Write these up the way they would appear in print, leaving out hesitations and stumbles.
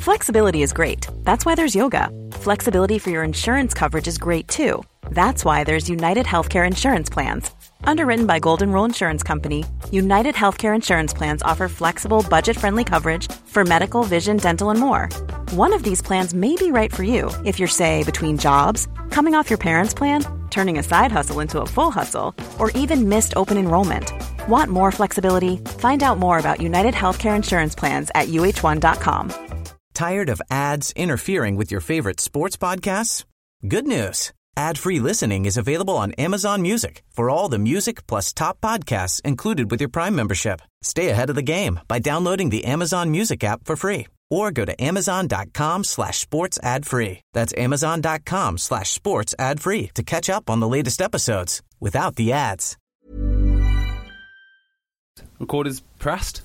Flexibility is great. That's why there's yoga. Flexibility for your insurance coverage is great too. That's why there's United Healthcare Insurance Plans. Underwritten by Golden Rule Insurance Company, United Healthcare Insurance Plans offer flexible, budget-friendly coverage for medical, vision, dental, and more. One of these plans may be right for you if you're, say, between jobs, coming off your parents' plan, turning a side hustle into a full hustle, or even missed open enrollment. Want more flexibility? Find out more about United Healthcare Insurance Plans at uh1.com. Tired of ads interfering with your favorite sports podcasts? Good news. Ad-free listening is available on Amazon Music for all the music plus top podcasts included with your Prime membership. Stay ahead of the game by downloading the Amazon Music app for free or go to amazon.com/sports ad free. That's amazon.com/sports ad free to catch up on the latest episodes without the ads. Record is pressed.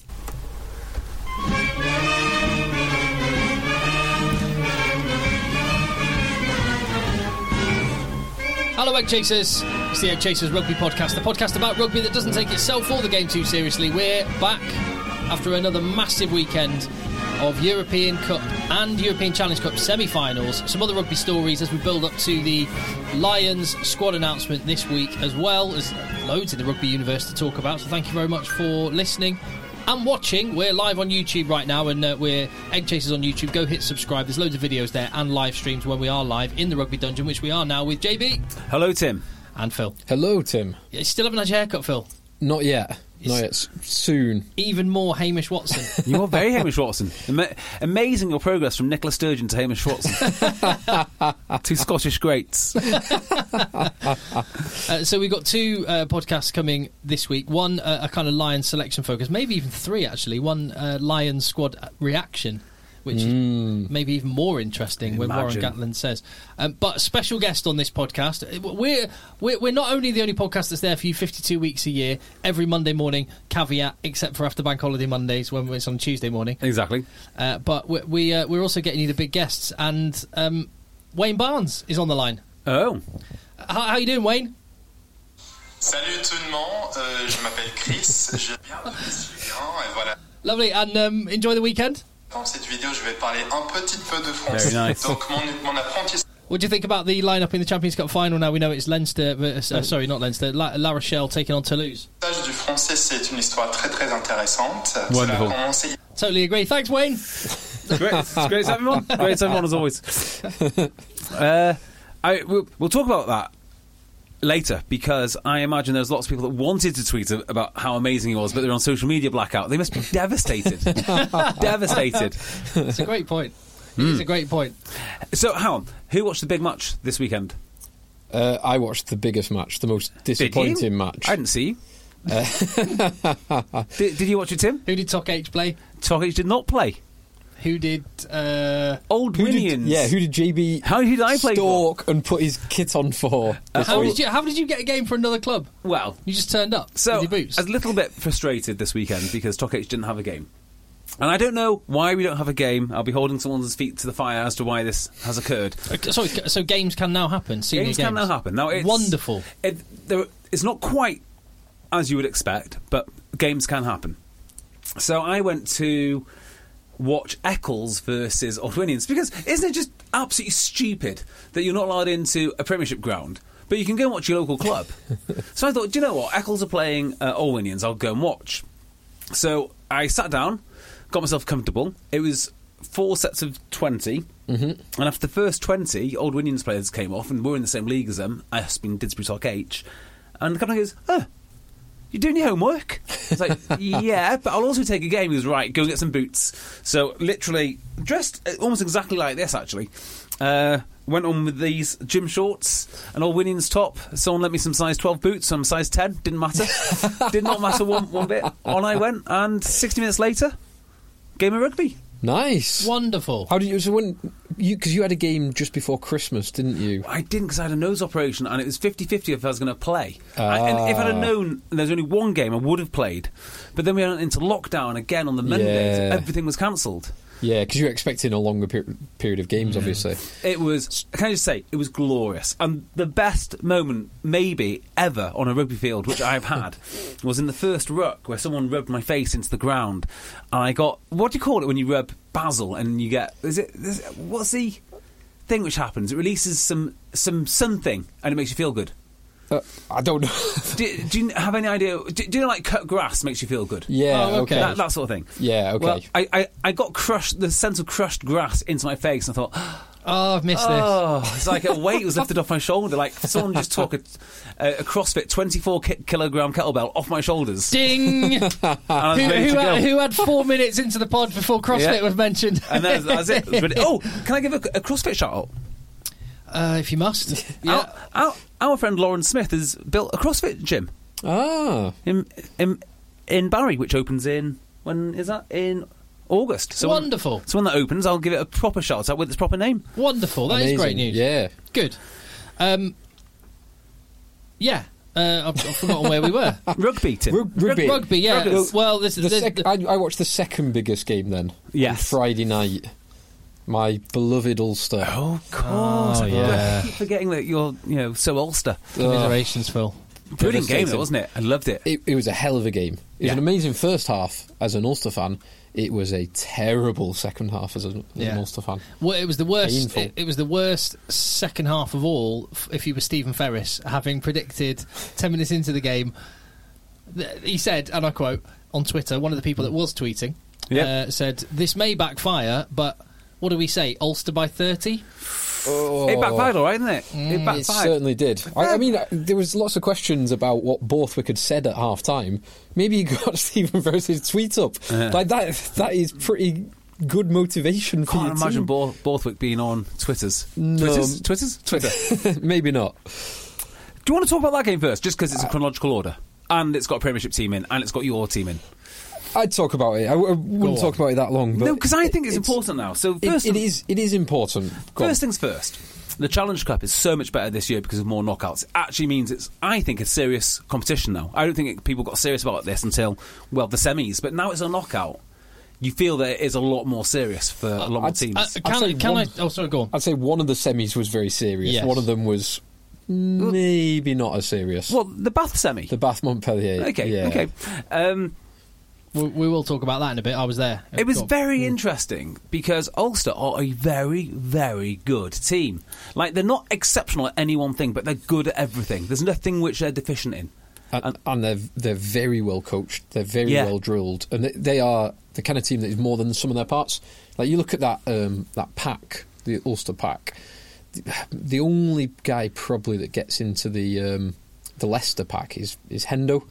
Hello, Egg Chasers. It's the Egg Chasers Rugby Podcast, the podcast about rugby that doesn't take itself or the game too seriously. We're back after another massive weekend of European Cup and European Challenge Cup semi-finals. Some other rugby stories as we build up to the Lions squad announcement this week, as well as loads in the rugby universe to talk about. So thank you very much for listening and watching. We're live on YouTube right now, and we're Egg Chasers on YouTube. Go hit subscribe. There's loads of videos there and live streams when we are live in the Rugby Dungeon, which we are now with JB. Hello, Tim. And Phil. Hello, Tim. You still haven't had your haircut, Phil? Not yet. Not yet. Soon. Even more Hamish Watson. You are very Hamish Watson. Amazing your progress from Nicola Sturgeon to Hamish Watson. Two Scottish greats. So we've got two podcasts coming this week. One, a kind of Lions selection focus. Maybe even three, actually. One, Lions squad reaction, which is maybe even more interesting when Warren Gatland says. But a special guest on this podcast. We're not only the only podcast that's there for you 52 weeks a year, every Monday morning, caveat, except for after Bank Holiday Mondays when it's on Tuesday morning. Exactly. But we're also getting you the big guests. And Wayne Barnes is on the line. Oh. How you doing, Wayne? Salut tout le monde, je m'appelle Chris, je viens de Michigan, et voilà. Lovely, and enjoy the weekend? Dans cette vidéo, je vais parler un petit peu de français. Very nice. Donc mon apprentissage. What do you think about the lineup in the Champions Cup final now? We know it's Leinster, sorry, not Leinster, La Rochelle taking on Toulouse. Du français, c'est une histoire très très intéressante. Wonderful. Totally agree. Thanks, Wayne. It's great to have him on. Great to have him on as always. We'll talk about that later, because I imagine there's lots of people that wanted to tweet about how amazing he was, but they're on social media blackout. They must be devastated. Devastated. It's a great point. It's a great point. So, hang on. Who watched the big match this weekend? I watched the biggest match, the most disappointing match. I didn't see you. Did you watch it, Tim? Who did Tok H play? Tok H did not play. Who did... Old Winions. Who did JB How did I play stalk and put his kit on for? How did you get a game for another club? Well, you just turned up so with your boots. I was a little bit frustrated this weekend because Tok H didn't have a game. And I don't know why we don't have a game. I'll be holding someone's feet to the fire as to why this has occurred. Sorry, so games can now happen? Games can now happen. Now, it's wonderful. It's not quite as you would expect, but games can happen. So I went to watch Eccles versus Old Winions, because isn't it just absolutely stupid that you're not allowed into a Premiership ground, but you can go and watch your local club? So I thought, do you know what? Eccles are playing Old Winions. I'll go and watch. So I sat down, got myself comfortable. It was 4 sets of 20, and after the first 20, Old Winions players came off, and we're in the same league as them. I have been Didsbury Tok H, and the captain goes, "You're doing your homework?" I was like, "Yeah, but I'll also take a game." He was right, go and get some boots. So literally dressed almost exactly like this, actually. Went on with these gym shorts, an Old Winions top. Someone lent me some size 12 boots, some size 10. Didn't matter. Did not matter one bit. On I went, and 60 minutes later, game of rugby. Nice. Wonderful. How did you... So when... Because you had a game just before Christmas, didn't you? I didn't, because I had a nose operation, and it was 50-50 if I was going to play. And if I'd have known there's only one game, I would have played. But then we went into lockdown again on the Monday, so everything was cancelled. Yeah, because you were expecting a longer period of games, obviously. It was, can I just say, it was glorious. And the best moment, maybe, ever on a rugby field, which I've had, was in the first ruck, where someone rubbed my face into the ground. And I got, what do you call it when you rub Basel, and you get what's the thing which happens? It releases some something, and it makes you feel good. I don't know. do you have any idea? Do you know, like, cut grass makes you feel good? Yeah, Oh, okay. That sort of thing. Yeah, okay. Well, I got the sense of crushed grass into my face, and I thought, Oh, I've missed this. it's like a weight was lifted off my shoulder. Like someone just took a CrossFit 24 kilogram kettlebell off my shoulders. Ding! And I was ready to go. Who had 4 minutes into the pod before CrossFit Yeah. was mentioned? And that's it. It was really, can I give a CrossFit shout out? If you must. Yeah. Our friend Lauren Smith has built a CrossFit gym in Barry, which opens in, when is that? In August. So Wonderful. So when that opens, I'll give it a proper shout out with its proper name. Wonderful. That is Amazing. great news. Yeah. Good. Yeah. I've forgotten where we were. Rugby, Tim. Rugby, yeah. Rugby. Well, this is... I watched the second biggest game then. Yes. On Friday night. My beloved Ulster. Oh, of course. Oh, yeah. I keep forgetting that you're, so Ulster. Commiserations, Phil. Brilliant game, though, wasn't it? I loved it. It was a hell of a game. It was an amazing first half as an Ulster fan. It was a terrible second half as an Ulster fan. Well, it was the worst. Painful. It was the worst second half of all. If you were Stephen Ferris, having predicted 10 minutes into the game, he said, and I quote on Twitter, one of the people that was tweeting said, "This may backfire, but what do we say? Ulster by 30." It backfired, all right, didn't it? It backfired. It certainly did. I mean, there was lots of questions about what Borthwick had said at half time. Maybe he got Stephen Ferris's tweet up. Like that is pretty good motivation for Can't your imagine team. Borthwick being on Twitter. Maybe not. Do you want to talk about that game first, just because it's a chronological order, and it's got a Premiership team in, and it's got your team in? I'd talk about it. I wouldn't talk about it that long. But No, because I think it's important now. So first, it is important. Go on. First things first. The Challenge Cup is so much better this year because of more knockouts. It actually means I think it's serious competition now. I don't think people got serious about this until, the semis. But now it's a knockout. You feel that it is a lot more serious for a lot more teams. Sorry, go on. I'd say one of the semis was very serious. Yes. One of them was maybe not as serious. Well, the Bath semi. The Bath Montpellier. Okay. We will talk about that in a bit. I was there. It was very interesting because Ulster are a very, very good team. Like, they're not exceptional at any one thing, but they're good at everything. There's nothing which they're deficient in. And they're very well coached. They're very well drilled, and they are the kind of team that is more than the sum of their parts. Like, you look at that pack, the Ulster pack. The only guy probably that gets into the Leicester pack is Hendo.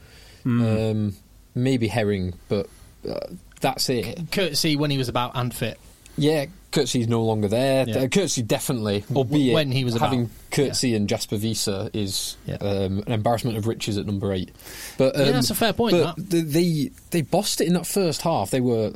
Maybe Herring, but that's it. Courtesy when he was about and fit. Yeah, Courtesy is no longer there. Yeah. Courtesy definitely, albeit when he was having about. Courtesy and Jasper Wiese is an embarrassment of riches at number 8. But that's a fair point. But they bossed it in that first half. They were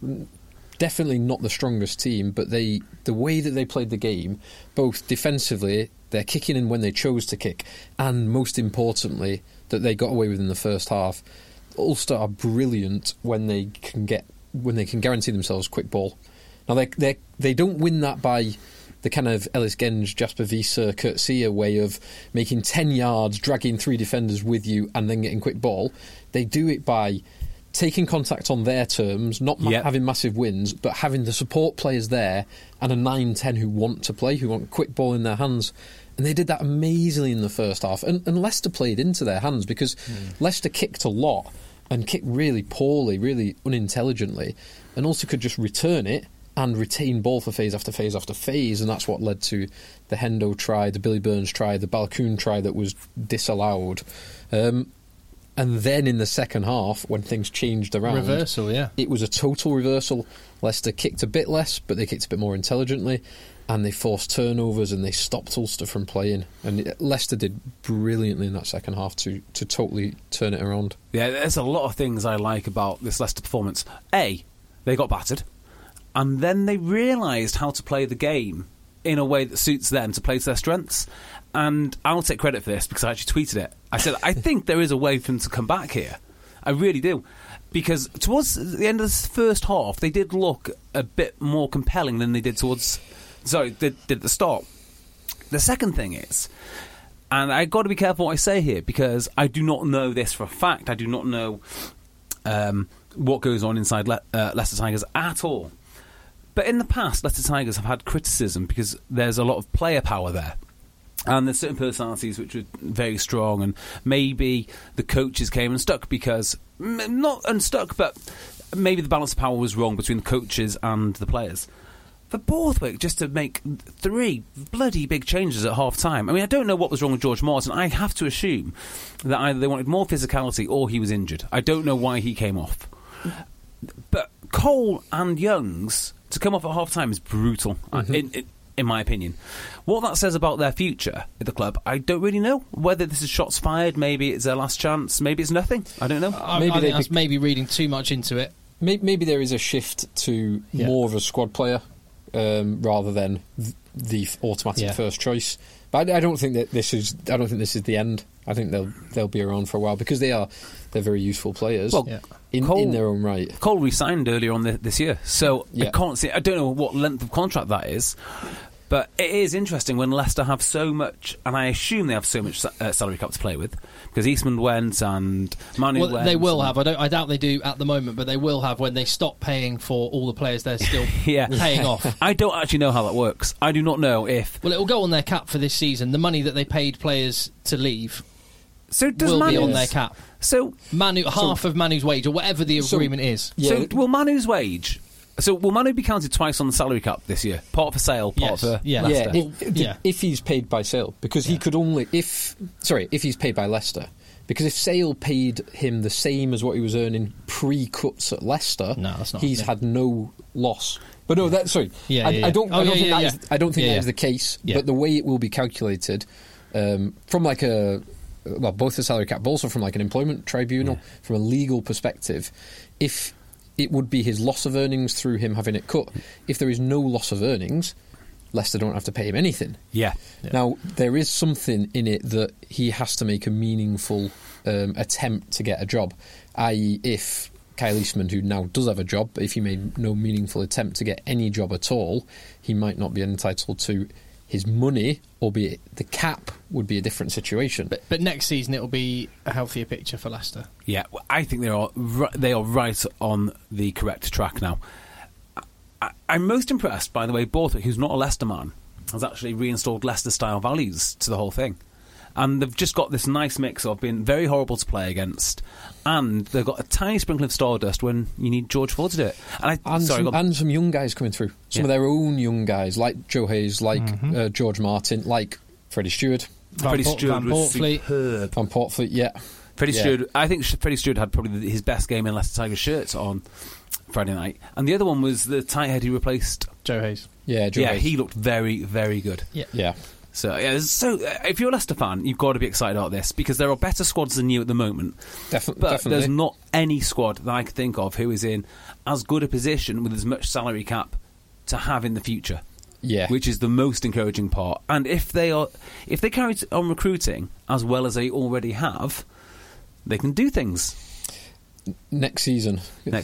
definitely not the strongest team, but the way that they played the game, both defensively, they're kicking in when they chose to kick, and most importantly, that they got away with in the first half. Ulster are brilliant when they can guarantee themselves quick ball. Now they don't win that by the kind of Ellis Genge, Jasper Wiese, Courtesy way of making 10 yards, dragging 3 defenders with you, and then getting quick ball. They do it by taking contact on their terms, not having massive wins, but having the support players there and a 9-10 who want to play, who want quick ball in their hands. And they did that amazingly in the first half. And Leicester played into their hands because Leicester kicked a lot and kicked really poorly, really unintelligently, and also could just return it and retain ball for phase after phase after phase. And that's what led to the Hendo try, the Billy Burns try, the Balcoon try that was disallowed. And then in the second half, when things changed around... Reversal, it was a total reversal. Leicester kicked a bit less, but they kicked a bit more intelligently. And they forced turnovers and they stopped Ulster from playing. And Leicester did brilliantly in that second half to totally turn it around. Yeah, there's a lot of things I like about this Leicester performance. A, they got battered. And then they realised how to play the game in a way that suits them, to play to their strengths. And I'll take credit for this because I actually tweeted it. I said, I think there is a way for them to come back here. I really do. Because towards the end of the first half, they did look a bit more compelling than they did they did at the start. The second thing is, and I've got to be careful what I say here, because I do not know this for a fact. I do not know what goes on inside Leicester Tigers at all. But in the past, Leicester Tigers have had criticism because there's a lot of player power there. And there's certain personalities which were very strong, and maybe the coaches came unstuck because, not unstuck, but maybe the balance of power was wrong between the coaches and the players. For Borthwick, just to make 3 bloody big changes at half-time. I mean, I don't know what was wrong with George Martin. I have to assume that either they wanted more physicality or he was injured. I don't know why he came off. But Cole and Youngs, to come off at half-time is brutal, in my opinion. What that says about their future at the club, I don't really know. Whether this is shots fired, maybe it's their last chance, maybe it's nothing. I don't know. I think that's maybe reading too much into it. Maybe there is a shift to more of a squad player rather than the automatic first choice. But I don't think that this is. I don't think this is the end. I think they'll be around for a while because they're very useful players in their own right. Cole re-signed earlier on this year, so I can't see. I don't know what length of contract that is. But it is interesting when Leicester have so much, and I assume they have so much salary cap to play with, because Eastman went and Manu went. They will have. I doubt they do at the moment, but they will have when they stop paying for all the players they're still paying off. I don't actually know how that works. I do not know if... Well, it will go on their cap for this season. The money that they paid players to leave will be on their cap. So half of Manu's wage, or whatever the agreement is. So will Manu's wage... So will Manu be counted twice on the salary cap this year? Part for sale, part for Leicester? If he's paid by sale. Because he could only... If he's paid by Leicester. Because if Sale paid him the same as what he was earning pre-cuts at Leicester, he's had no loss. But no, I don't think that is the case. Yeah. But the way it will be calculated, from like both the salary cap, but also from like an employment tribunal, from a legal perspective, if it would be his loss of earnings through him having it cut. If there is no loss of earnings, Leicester don't have to pay him anything. Yeah. Now, there is something in it that he has to make a meaningful attempt to get a job, i.e. if Kyle Eastman, who now does have a job, but if he made no meaningful attempt to get any job at all, he might not be entitled to his money, albeit the cap would be a different situation. But next season it will be a healthier picture for Leicester. Yeah, I think they are right on the correct track now. I'm most impressed by the way Borthwick, who's not a Leicester man, has actually reinstalled Leicester-style values to the whole thing. And they've just got this nice mix of being very horrible to play against, and they've got a tiny sprinkle of stardust when you need George Ford to do it. And some young guys coming through. Some of their own young guys, like Joe Hayes, like George Martin, like Freddie Stewart. Freddie Stewart was superb. Van Portfleet, yeah. Freddie Stewart, I think Freddie Stewart had probably his best game in Leicester Tigers shirts on Friday night. And the other one was the tight head who replaced Joe Hayes. Yeah, Hayes. He looked very, very good. Yeah. So if you're a Leicester fan, you've got to be excited about this because there are better squads than you at the moment. But there's not any squad that I can think of who is in as good a position with as much salary cap to have in the future. Yeah, which is the most encouraging part. And if they carry on recruiting as well as they already have, they can do things next season.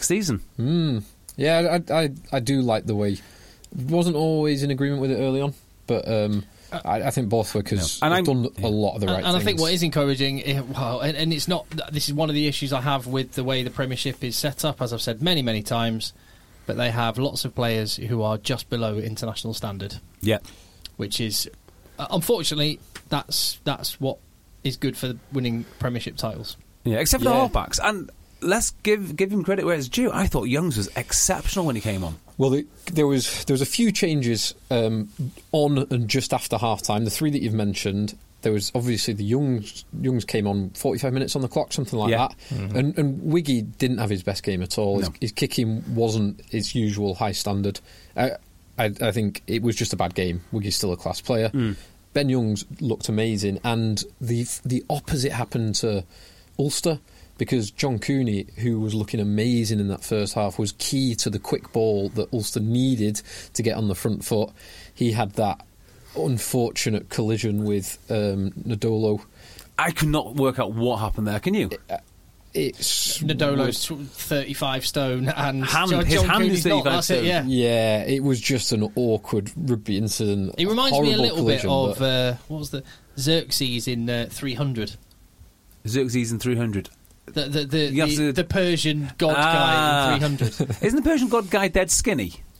Yeah, I do like the way. Wasn't always in agreement with it early on, but. I think Borthwick has done a lot of the right things. And I think what is encouraging, and it's not. This is one of the issues I have with the way the Premiership is set up, as I've said many, many times. But they have lots of players who are just below international standard. Yeah, which is unfortunately that's what is good for winning Premiership titles. Yeah, except for the halfbacks. And let's give him credit where it's due. I thought Youngs was exceptional when he came on. Well, there was a few changes on and just after half-time. The 3 that you've mentioned, there was obviously the Youngs came on 45 minutes on the clock, something like that. Mm-hmm. And Wiggy didn't have his best game at all. No. His kicking wasn't his usual high standard. I think it was just a bad game. Wiggy's still a class player. Ben Youngs looked amazing, and the opposite happened to Ulster. Because John Cooney, who was looking amazing in that first half, was key to the quick ball that Ulster needed to get on the front foot. He had that unfortunate collision with Nadolo. I could not work out what happened there, can you? It's Nadolo's 35 stone and his hand is 35 stone. Yeah, it was just an awkward rugby incident. It reminds me a little bit of what was the Xerxes in 300. Xerxes in 300. The Persian god guy in 300. Isn't the Persian god guy dead skinny?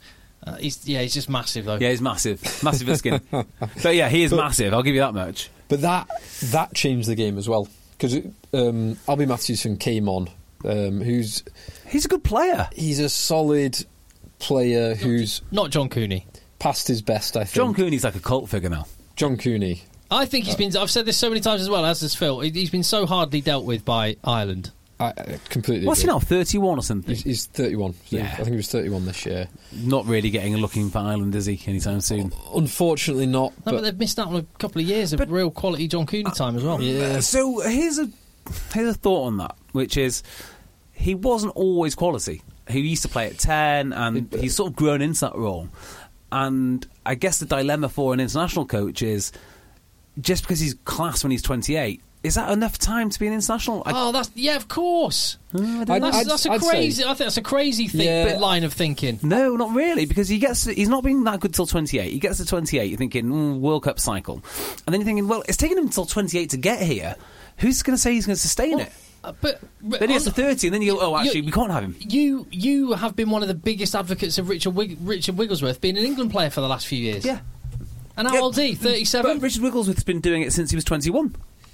He's just massive though. Yeah, he's massive at skin. But yeah, he is massive. I'll give you that much. But that changed the game as well, because Albie Mathewson came on, he's a good player. He's a solid player who's not John Cooney. Past his best, I think. John Cooney's like a cult figure now. John Cooney. I think he's been. I've said this so many times as well, as has Phil. He's been so hardly dealt with by Ireland. I completely. What's agree. he now? 31 or something? He's 31. Yeah. I think he was 31 this year. Not really getting a looking for Ireland, is he? Anytime soon? Unfortunately, not. No, but they've missed out on a couple of years of real quality John Cooney time as well. Yeah. So here's a thought on that, which is he wasn't always quality. He used to play at 10, and he's sort of grown into that role. And I guess the dilemma for an international coach is, just because he's class when he's 28, is that enough time to be an international? Of course. That's a crazy. I think that's a crazy line of thinking. No, not really, because he's not been that good till 28. He gets to 28, you're thinking World Cup cycle, and then you're thinking, well, it's taken him until 28 to get here. Who's going to say he's going to sustain it? But then he gets to 30, and then you go, we can't have him. You have been one of the biggest advocates of Richard Wigglesworth being an England player for the last few years. Yeah. And how old is he? 37? But Richard Wigglesworth's been doing it since he was 21.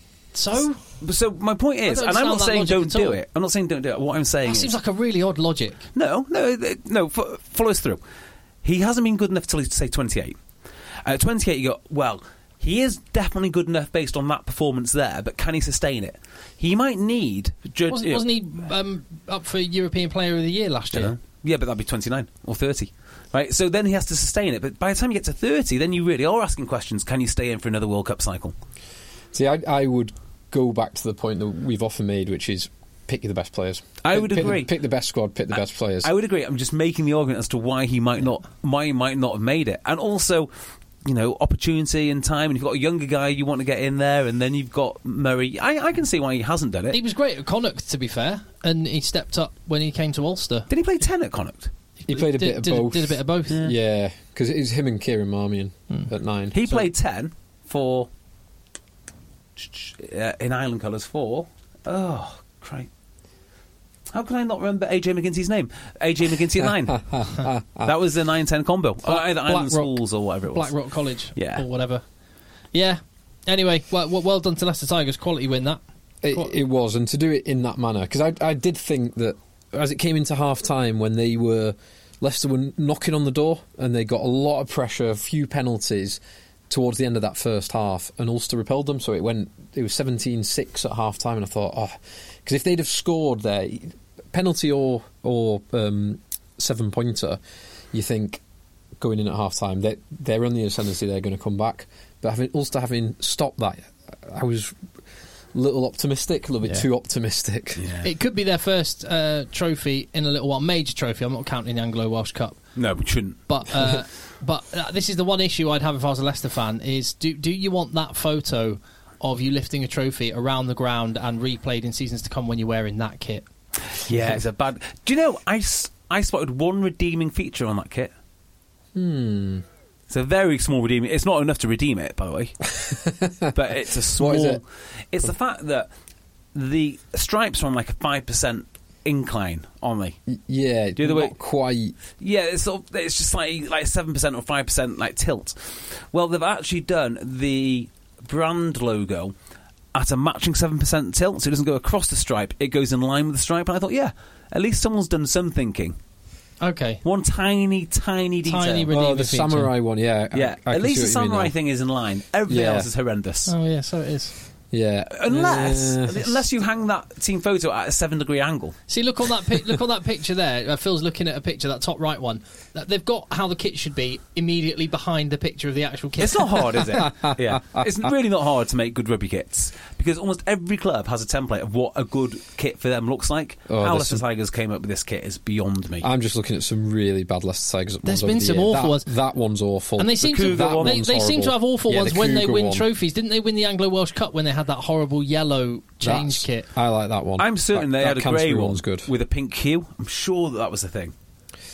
So my point is, and I'm not saying don't do it. I'm not saying don't do it. What I'm saying that seems like a really odd logic. No. Follow us through. He hasn't been good enough till he's, say, 28. At 28, you go, well, he is definitely good enough based on that performance there, but can he sustain it? He might need... Wasn't he up for European Player of the Year last year? Yeah, but that'd be 29 or 30. Right, so then he has to sustain it. But by the time you get to 30, then you really are asking questions. Can you stay in for another World Cup cycle? See, I would go back to the point that we've often made, which is pick the best players. I would agree. Pick the best squad, pick the best players. I would agree. I'm just making the argument as to why he might not have made it. And also, opportunity and time, and you've got a younger guy you want to get in there, and then you've got Murray. I can see why he hasn't done it. He was great at Connacht, to be fair, and he stepped up when he came to Ulster. Did he play 10 at Connacht? He played a bit of both. Did a bit of both. Yeah, because it was him and Kieran Marmion at 9. He played 10 for... in Ireland colours for... Oh, Christ. How can I not remember AJ McGinty's name? AJ McGinty at 9. That was the 9-10 combo. Either Island Schools or whatever it was. Blackrock College or whatever. Yeah. Anyway, well done to Leicester Tigers. Quality win, that. It was, and to do it in that manner. Because I did think that as it came into half-time, when Leicester were knocking on the door, and they got a lot of pressure, a few penalties towards the end of that first half, and Ulster repelled them, so it was 17-6 at half-time, and I thought, because if they'd have scored there, penalty or 7-pointer, you think going in at half-time, they're on the ascendancy, they're going to come back. But Ulster having stopped that, I was a little optimistic, a little bit too optimistic. Yeah. It could be their first trophy in a little while, major trophy. I'm not counting the Anglo-Welsh Cup. No, we shouldn't. But this is the one issue I'd have if I was a Leicester fan, is do you want that photo of you lifting a trophy around the ground and replayed in seasons to come when you're wearing that kit? Yeah, it's a bad... Do you know, I spotted one redeeming feature on that kit. It's a very small redeeming... It's not enough to redeem it, by the way. But it's a small... What is it? It's the fact that the stripes are on like a 5% incline, aren't they? Yeah, Do the way, not quite... Yeah, it's just like 7% or 5% like tilt. Well, they've actually done the brand logo at a matching 7% tilt, so it doesn't go across the stripe, it goes in line with the stripe. And I thought, at least someone's done some thinking. Okay. One tiny detail. The samurai one, yeah. Yeah, at least the samurai thing is in line. Everything else is horrendous. Oh, yeah, so it is. Yeah, unless you hang that team photo at a 7-degree angle. See, look on that picture there. Phil's looking at a picture, that top right one. They've got how the kit should be immediately behind the picture of the actual kit. It's not hard, is it? Yeah, it's really not hard to make good rugby kits, because almost every club has a template of what a good kit for them looks like. How Leicester Tigers came up with this kit is beyond me. I'm just looking at some really bad Leicester Tigers. There's been some awful ones. That one's awful. And they seem to have awful ones when they win trophies. Didn't they win the Anglo-Welsh Cup when they had that horrible yellow change kit? I like that one. I'm certain they had a grey one good. with a pink hue. I'm sure that was the thing.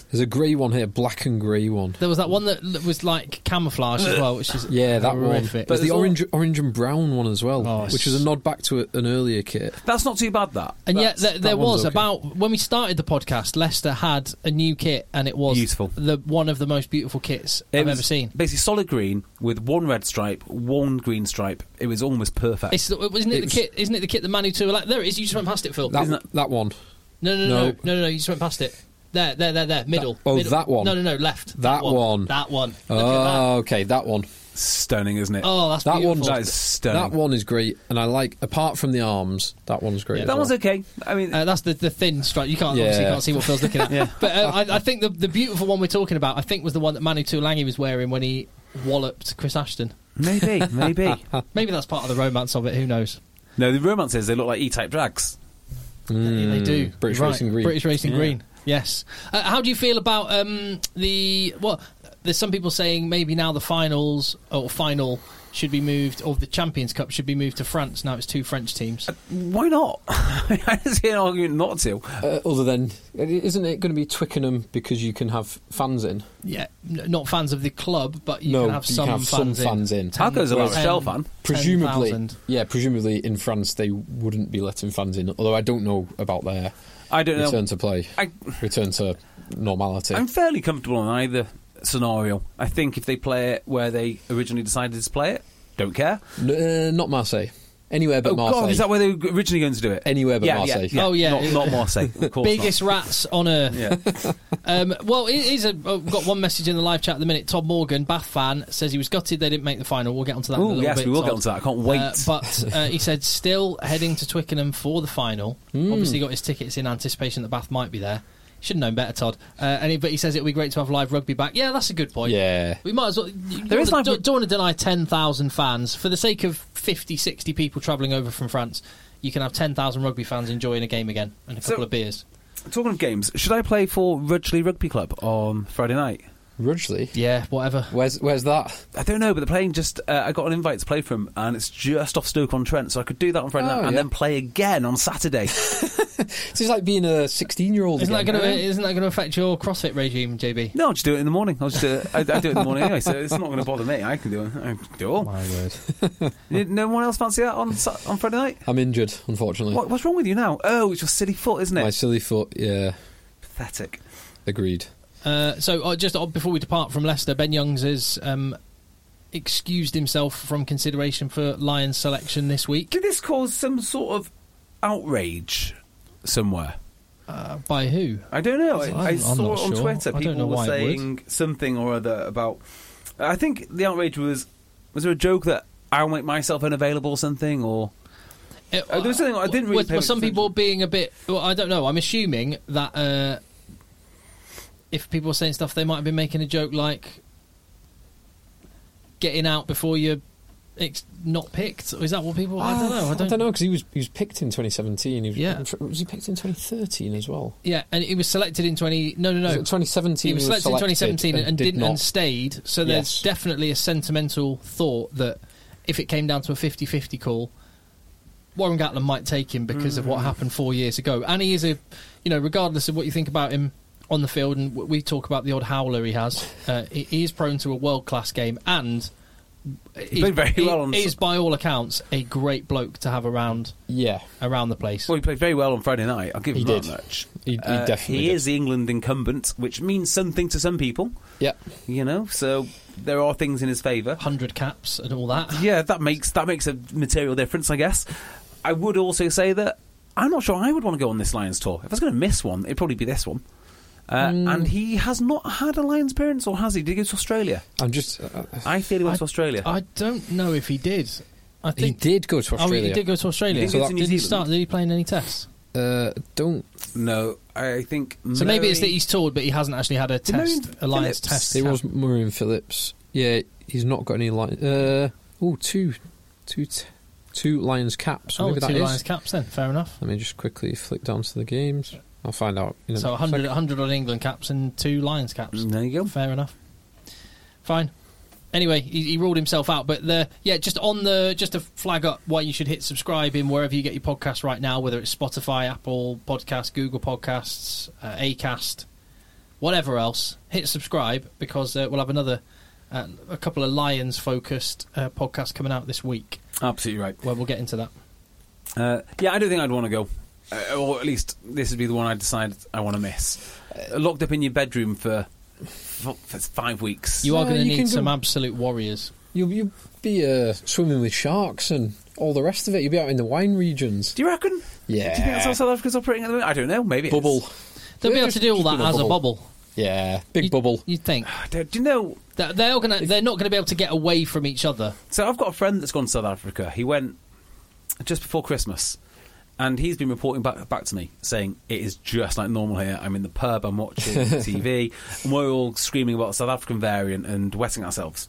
There's a grey one here, black and grey one. There was that one that was like camouflage as well, which is Yeah, that one. horrific. There's the orange and brown one as well, Oh, which is a nod back to an earlier kit. That's not too bad, that. And yet, That's- there one's was okay. about when we started the podcast. Leicester had a new kit, and it was Beautiful. one of the most beautiful kits It I've was ever seen. Basically, solid green with one red stripe, one green stripe. It was almost perfect. Isn't it the kit? Isn't it the kit that Manu 2 are like? There it is. You just went past it, Phil. That one. No. You just went past it. There. Middle. Middle. That one. No. Left. That one. That one. Look at Oh, okay, that one. Stunning, isn't it? Oh, that's That beautiful. That is stunning. That one is great, and I like, apart from the arms, that one's great. Yeah. as That well. one's okay. I mean, That's the thin stripe. You can't Yeah. obviously can't see what Phil's looking at. Yeah. But I think the beautiful one we're talking about, I think, was the one that Manu Tuolangi was wearing when he walloped Chris Ashton. maybe. Maybe that's part of the romance of it. Who knows? No, the romance is they look like E-type drags. They do. British Right. Racing Green. British Racing Yeah. Green. Yes. How do you feel about there's some people saying maybe now the finals or final should be moved, or the Champions Cup should be moved to France. Now it's 2 French teams. Why not? I don't see an argument not to. Other than, isn't it going to be Twickenham because you can have fans in? Yeah, not fans of the club, but you No, can have you some can have fans some fans in. How goes a La 10, Rochelle fan? Presumably, 10,000. presumably in France they wouldn't be letting fans in. Although I don't know about their I don't know. return to play, return to normality. I'm fairly comfortable in either scenario. I think if they play it where they originally decided to play it, don't care. Not Marseille. Anywhere but Marseille. God, is that where they were originally going to do it? Anywhere but Marseille. Oh, yeah. Not Marseille, of course Biggest not. rats on earth. Yeah. Well, it is we've got one message in the live chat at the minute. Tom Morgan, Bath fan, says he was gutted they didn't make the final. We'll get onto that in a Oh, little yes, bit. we will get Todd. onto that. I can't wait. But he said still heading to Twickenham for the final. Obviously got his tickets in anticipation that Bath might be there. Should have known better, Todd. But he says it would be great to have live rugby back. Yeah, that's a good point. Yeah. We might as well. is live Don't want to deny 10,000 fans. For the sake of 50, 60 people travelling over from France, you can have 10,000 rugby fans enjoying a game again and a couple of beers. Talking of games, should I play for Rudgley Rugby Club on Friday night? Rudgley? Yeah, whatever. Where's that? I don't know, but they're playing just... I got an invite to play for them, and it's just off Stoke-on-Trent, so I could do that on Friday night and then play again on Saturday. It's like being a 16-year-old Isn't that again. going to affect your CrossFit regime, JB? No, I'll just do it in the morning. I do it in the morning anyway, so it's not going to bother me. I can do it. I can do it all. My word. No one else fancy that on Friday night? I'm injured, unfortunately. What's wrong with you now? Oh, it's your silly foot, isn't it? My silly foot, yeah. Pathetic. Agreed. Just before we depart from Leicester, Ben Youngs has excused himself from consideration for Lions selection this week. Did this cause some sort of outrage somewhere? By who? I don't know. I'm I saw not it on sure. Twitter. I don't People know were why it would. saying something or other about... I think the outrage was there a joke that I'll make myself unavailable or something, or... there was something I didn't really pay Were some attention. people being a bit... Well, I don't know. I'm assuming that if people were saying stuff, they might have been making a joke like getting out before you're not picked. Is that what people... I don't know. I don't know, because he was picked in 2017. Yeah. Was he picked in 2013 as well? Yeah, and he was selected in 20... No. Was it 2017 He was selected in 2017 and didn't not. and stayed. So there's Yes. definitely a sentimental thought that if it came down to a 50-50 call, Warren Gatland might take him because of what happened 4 years ago. And he is regardless of what you think about him on the field, and we talk about the odd howler he has, he is prone to a world-class game, and He played very well on... is, by all accounts, a great bloke to have around Yeah. the place. Well, he played very well on Friday night. I'll give him He that did. much. He definitely He did. is the England incumbent, which means something to some people, Yeah. so there are things in his favour. 100 caps and all that. Yeah, that makes a material difference, I guess. I would also say that I'm not sure I would want to go on this Lions tour. If I was going to miss one, it'd probably be this one. And he has not had a Lions appearance, or has he? Did he go to Australia? I'm just... I feel he went to Australia. I don't know if he did. I he think did go to Australia. Oh, he did go to Australia. He didn't go to New Did he Zealand. start? Did he play in any tests? Don't... No, I think... So maybe it's that he's toured, but he hasn't actually had a test, Marion a Lions Phillips. test. It was Marion Phillips. Yeah, he's not got any... two Lions caps. So Oh, maybe that two is. Lions caps then. Fair enough. Let me just quickly flick down to the games. I'll find out. In a So 100 on England caps and 2 Lions caps. There you go. Fair enough. Fine. Anyway, he ruled himself out. But just to flag up why you should hit subscribe in wherever you get your podcasts right now, whether it's Spotify, Apple Podcasts, Google Podcasts, Acast, whatever else, hit subscribe, because we'll have another a couple of Lions-focused podcasts coming out this week. Absolutely right. Well, we'll get into that. Yeah, I don't think I'd want to go. Or at least this would be the one I decide I want to miss. Locked up in your bedroom for 5 weeks. You are going to you need can some go- absolute warriors. You'll be swimming with sharks and all the rest of it. You'll be out in the wine regions. Do you reckon? Yeah. Do you think that's how South Africa's operating at the moment? I don't know. Maybe Bubble. They'll be Yeah, able to do all just that in a as a bubble. Yeah, big bubble. You'd think. Do you know? They're not going to be able to get away from each other. So I've got a friend that's gone to South Africa. He went just before Christmas, and he's been reporting back to me saying it is just like normal here. I'm in the pub, I'm watching TV, and we're all screaming about the South African variant and wetting ourselves.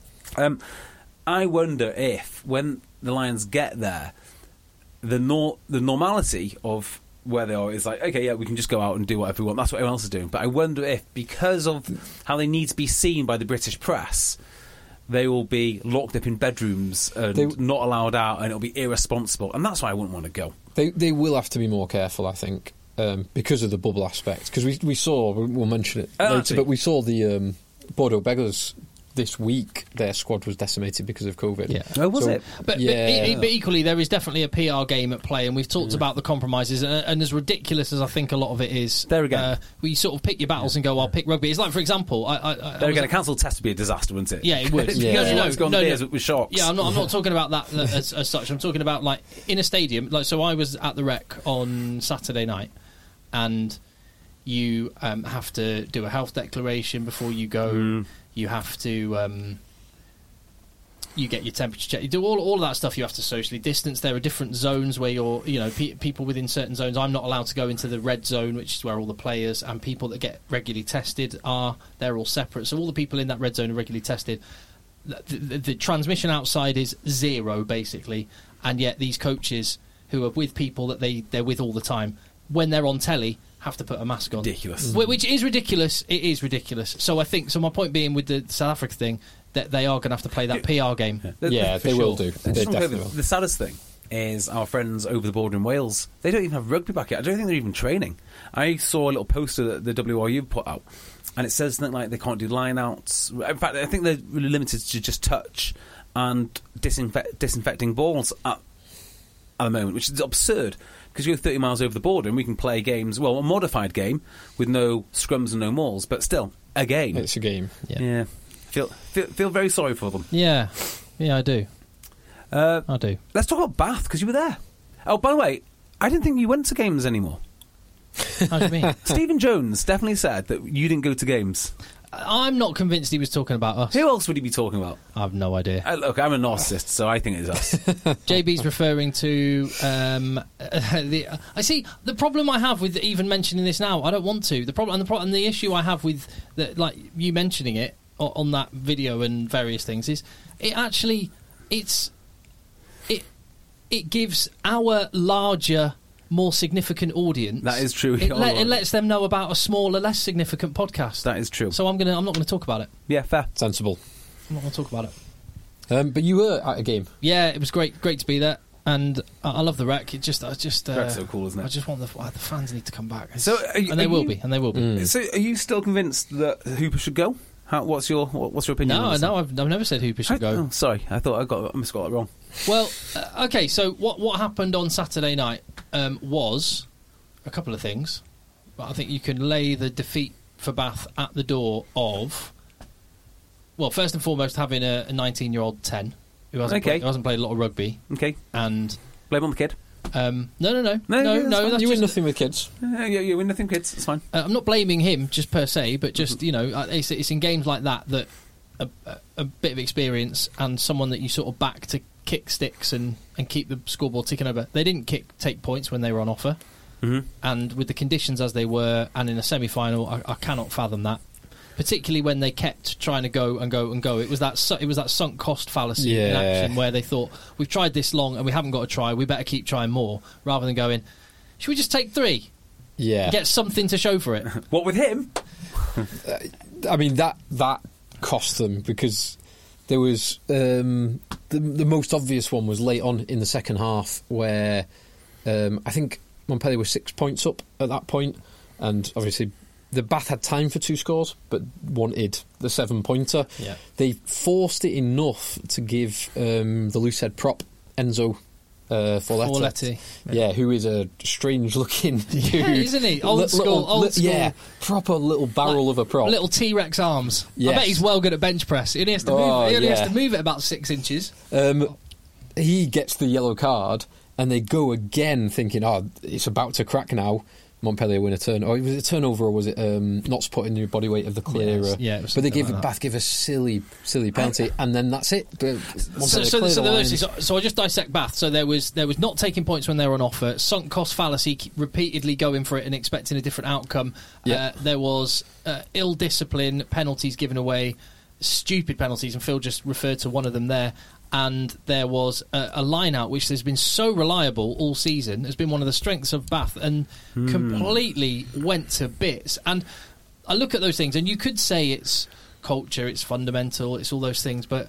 I wonder if when the Lions get there, the normality of where they are is like, okay, yeah, we can just go out and do whatever we want. That's what everyone else is doing. But I wonder if, because of how they need to be seen by the British press, they will be locked up in bedrooms and not allowed out, and it'll be irresponsible. And that's why I wouldn't want to go. They will have to be more careful, I think, because of the bubble aspect. Because we saw, we'll mention it later, but we saw the Bordeaux Beggars this week. Their squad was decimated because of COVID. Yeah. Oh, was it? But equally, there is definitely a PR game at play, and we've talked about the compromises, and as ridiculous as I think a lot of it is, there again, we sort of pick your battles and go, I'll pick rugby. It's like, for example, there again, a cancelled test would be a disaster, wouldn't it? Yeah, it would. No. With sharks. Yeah, I'm not talking about that as such. I'm talking about like in a stadium. Like, so I was at the Rec on Saturday night, and you have to do a health declaration before you go. You have to, you get your temperature checked. You do all of that stuff. You have to socially distance. There are different zones where you're, people within certain zones. I'm not allowed to go into the red zone, which is where all the players and people that get regularly tested are. They're all separate. So all the people in that red zone are regularly tested. The transmission outside is zero, basically. And yet these coaches who are with people that they're with all the time, when they're on telly, have to put a mask on. Ridiculous. Which is ridiculous. It is ridiculous. So my point being with the South Africa thing, that they are going to have to play that PR game. Yeah, they will do. They definitely will. The saddest thing is our friends over the border in Wales. They don't even have rugby back yet. I don't think they're even training. I saw a little poster that the WRU put out, and it says something like they can't do line-outs. In fact, I think they're really limited to just touch and disinfecting balls at the moment, which is absurd. Because you go 30 miles over the border and we can play games, well, a modified game with no scrums and no mauls, but still, a game. It's a game. Yeah. Feel very sorry for them. Yeah, I do. I do. Let's talk about Bath, because you were there. Oh, by the way, I didn't think you went to games anymore. How do you mean? Stephen Jones definitely said that you didn't go to games. I'm not convinced he was talking about us. Who else would he be talking about? I have no idea. Look, I'm a narcissist, so I think it's us. JB's referring to I see the problem I have with even mentioning this now. I don't want to. The problem and the issue I have with like you mentioning it on that video and various things is it gives our larger, more significant audience. That is true. It lets them know about a smaller, less significant podcast. That is true. So I'm not going to talk about it. Yeah, fair. Sensible. I'm not going to talk about it. But you were at a game. Yeah, it was great to be there, and I love the Rec. Rec's so cool, isn't it? I just want the fans need to come back. So, they will be. So, are you still convinced that Hooper should go? What's your opinion? No, I've never said Hooper should go. Oh, sorry, I thought I must have got that wrong. Well, okay. So what happened on Saturday night was a couple of things. But I think you can lay the defeat for Bath at the door of. Well, first and foremost, having a 19-year-old 10 who hasn't played a lot of rugby. Okay, and blame on the kid. No. That's you win nothing with kids. You win nothing with kids. It's fine. I'm not blaming him just per se, but just it's in games like that a bit of experience and someone that you sort of back to kick sticks and keep the scoreboard ticking over. They didn't take points when they were on offer, and with the conditions as they were, and in a semi-final, I cannot fathom that. Particularly when they kept trying to go and go and go. It was that sunk cost fallacy in action where they thought, we've tried this long and we haven't got to try, we better keep trying more, rather than going, should we just take 3? Yeah. Get something to show for it. What with him? I mean, that cost them, because there was the most obvious one was late on in the second half where I think Montpellier was 6 points up at that point, and obviously the Bath had time for 2 scores, but wanted the 7-pointer. Yeah. They forced it enough to give the loosehead prop Enzo Forletti. Yeah, who is a strange-looking dude. Yeah, isn't he? Old school. Yeah, proper little barrel of a prop. Little T-Rex arms. Yes. I bet he's well good at bench press. He only has to move it about 6 inches. He gets the yellow card, and they go again thinking, it's about to crack now. Montpellier win a turn. Or was it a turnover, or was it not putting the body weight of the clearer? Yeah, but they Bath give a silly penalty, and then that's it. So I just dissect Bath. So there was not taking points when they were on offer, sunk cost fallacy, repeatedly going for it and expecting a different outcome. Yeah. There was ill discipline, penalties given away, stupid penalties, and Phil just referred to one of them there. And there was a line-out which has been so reliable all season, has been one of the strengths of Bath, and completely went to bits. And I look at those things, and you could say it's culture, it's fundamental, it's all those things, but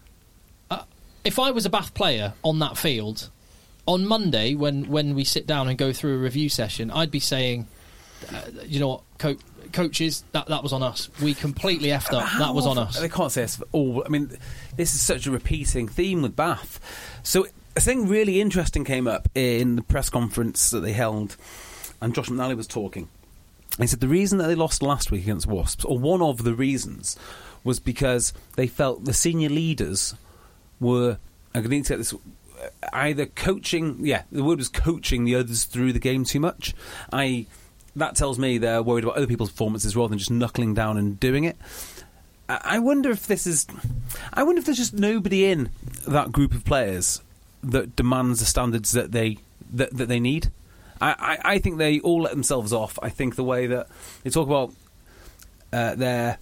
if I was a Bath player on that field, on Monday, when we sit down and go through a review session, I'd be saying, you know what, coaches, that was on us. We completely effed up. That was on us. They can't say this for all. I mean, this is such a repeating theme with Bath. So a thing really interesting came up in the press conference that they held, and Josh McNally was talking. He said the reason that they lost last week against Wasps, or one of the reasons, was because they felt the senior leaders were, I'm going to get this, either coaching, the word was coaching the others through the game too much. That tells me they're worried about other people's performances rather than just knuckling down and doing it. I wonder if there's just nobody in that group of players that demands the standards that they need. I think they all let themselves off. I think the way that they talk about their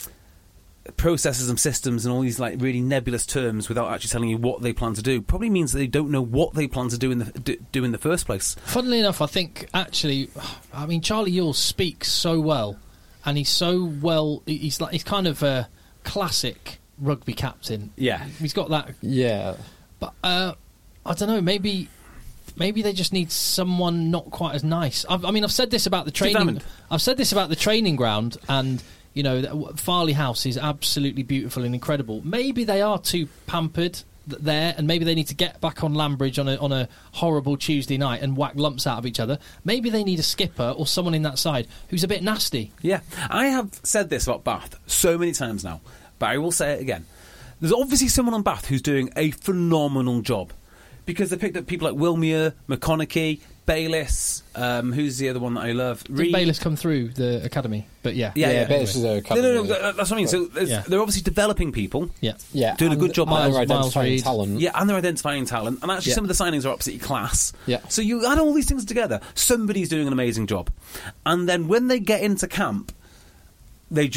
processes and systems and all these like really nebulous terms without actually telling you what they plan to do probably means that they don't know what they plan to do in the first place. Funnily enough, I think actually, I mean, Charlie Ewell speaks so well, and he's so well. He's kind of a classic rugby captain. Yeah, he's got that. Yeah, but I don't know. Maybe they just need someone not quite as nice. I've said this about the training. I've said this about the training ground, and you know, Farley House is absolutely beautiful and incredible. Maybe they are too pampered there, and maybe they need to get back on Lambridge on a horrible Tuesday night and whack lumps out of each other. Maybe they need a skipper or someone in that side who's a bit nasty. Yeah, I have said this about Bath so many times now, but I will say it again. There's obviously someone on Bath who's doing a phenomenal job, because they picked up people like Wilmere, McConaughey, Bayliss, who's the other one that I love? Did Bayliss come through the academy? But yeah. Bayliss is their academy. No, that's what I mean. So they're obviously developing people. Yeah, doing a good job. They're identifying talent. Yeah, and they're identifying talent. And actually, some of the signings are absolutely class. Yeah. So you add all these things together, somebody's doing an amazing job. And then when they get into camp, it's